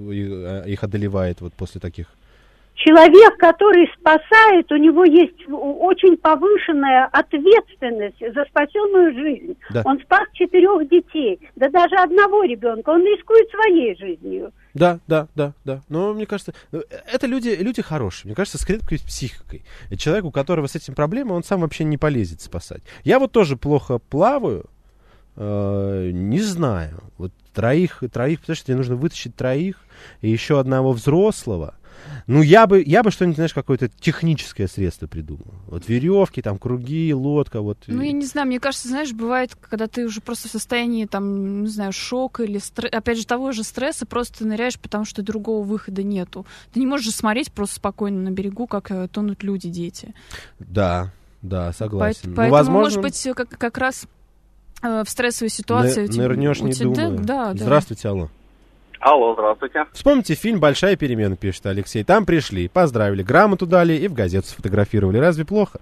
их одолевает вот после таких? Человек, который спасает, у него есть очень повышенная ответственность за спасенную жизнь. Да. Он спас четырех детей, да даже одного ребенка, он рискует своей жизнью. Да, да, да, да. Но мне кажется, это люди, люди хорошие, мне кажется, с крепкой психикой. И человек, у которого с этим проблемы, он сам вообще не полезет спасать. Я вот тоже плохо плаваю, э, не знаю. Вот Троих, троих, потому что тебе нужно вытащить троих и еще одного взрослого. Ну, я бы, я бы что-нибудь, знаешь, какое-то техническое средство придумал. Вот веревки, там, круги, лодка, вот. Ну, я не знаю, мне кажется, знаешь, бывает, когда ты уже просто в состоянии, там, не знаю, шока или, стресс, опять же, того же стресса, просто ты ныряешь, потому что другого выхода нету. Ты не можешь смотреть просто спокойно на берегу, как тонут люди, дети. Да, да, согласен. По- поэтому, ну, возможно, может быть, как, как раз э, в стрессовой ситуации... Ны- нырнешь, не думая. Да, да. Здравствуйте, алло. Алло, здравствуйте. Вспомните фильм «Большая перемена», пишет Алексей. Там пришли, поздравили, грамоту дали и в газету сфотографировали. Разве плохо?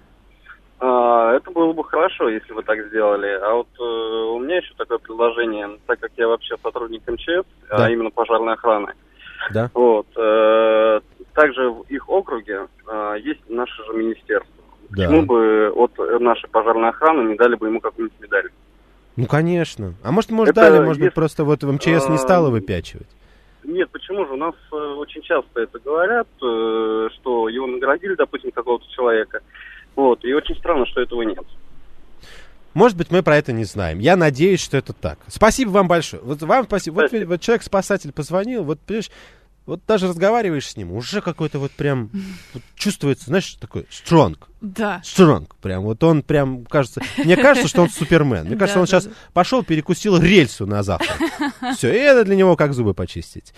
А, это было бы хорошо, если вы так сделали. А вот э, у меня еще такое предложение, так как я вообще сотрудник эм че эс, Да. а именно пожарной охраны. Да. Вот. Э, также в их округе э, есть наше же министерство. Да. Почему бы от нашей пожарной охраны не дали бы ему какую-нибудь медаль? Ну, конечно. А может, может, Это дали, может быть, если- просто вот в эм че эс не стало выпячивать. Нет, почему же? У нас э, очень часто это говорят, э, что его наградили, допустим, какого-то человека. Вот. И очень странно, что этого нет. Может быть, мы про это не знаем. Я надеюсь, что это так. Спасибо вам большое. Вот вам спасибо. Вот, вот человек-спасатель позвонил, вот, понимаешь, вот даже разговариваешь с ним, уже какой-то вот прям вот чувствуется, знаешь, такой strong. Да. Strong. Прям вот он прям, кажется, мне кажется, что он Супермен. Мне кажется, Да, он да, сейчас да. пошел, перекусил рельсу на завтрак. Все, и это для него как зубы почистить.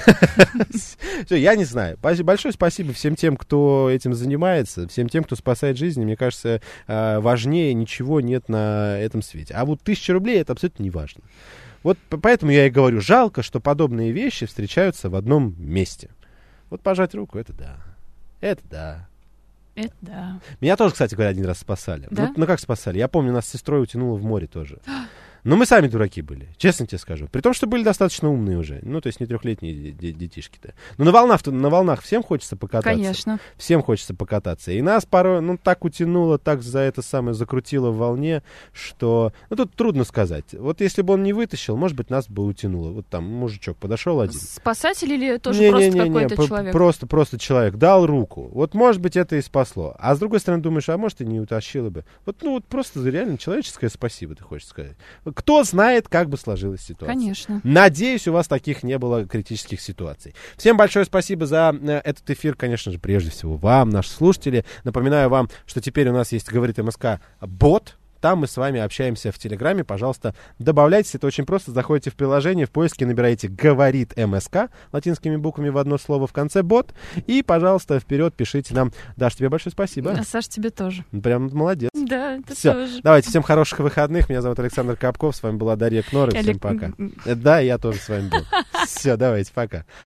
Все, я не знаю. Спа- Большое спасибо всем тем, кто этим занимается, всем тем, кто спасает жизни. Мне кажется, э, важнее ничего нет на этом свете. А вот тысяча рублей — это абсолютно не важно. Вот п- поэтому я и говорю, жалко, что подобные вещи встречаются в одном месте. Вот пожать руку — это да. Это да. Это да. Меня тоже, кстати говоря, один раз спасали. Да? Ну, ну как спасали? Я помню, нас с сестрой утянуло в море тоже. Но мы сами дураки были, честно тебе скажу. При том, что были достаточно умные уже. Ну, то есть не трехлетние де- де- детишки-то. Но на волнах, на волнах всем хочется покататься. Конечно. Всем хочется покататься. И нас порой, ну, так утянуло, так за это самое закрутило в волне, что... Ну, тут трудно сказать. Вот если бы он не вытащил, может быть, нас бы утянуло. Вот там мужичок подошел один. Спасатель или тоже Не, просто не, не, не, какой-то п- человек? Просто, просто человек дал руку. Вот, может быть, это и спасло. А с другой стороны, думаешь, а может, и не утащило бы. Вот, ну, вот просто реально человеческое спасибо, ты хочешь сказать. Кто знает, как бы сложилась ситуация. Конечно. Надеюсь, у вас таких не было критических ситуаций. Всем большое спасибо за э, этот эфир, конечно же, прежде всего вам, наши слушатели. Напоминаю вам, что теперь у нас есть «Говорит МСК» бот. Там мы с вами общаемся в Телеграме. Пожалуйста, добавляйтесь. Это очень просто. Заходите в приложение, в поиске набираете «Говорит МСК» латинскими буквами в одно слово в конце «бот». И, пожалуйста, вперед пишите нам. Даш, тебе большое спасибо. А Саш, тебе тоже. Прям молодец. Да, это Все, тоже. давайте, всем хороших выходных. Меня зовут Александр Капков. С вами была Дарья Кнор. И всем Олег- пока. Да, я тоже с вами был. Все, давайте, пока.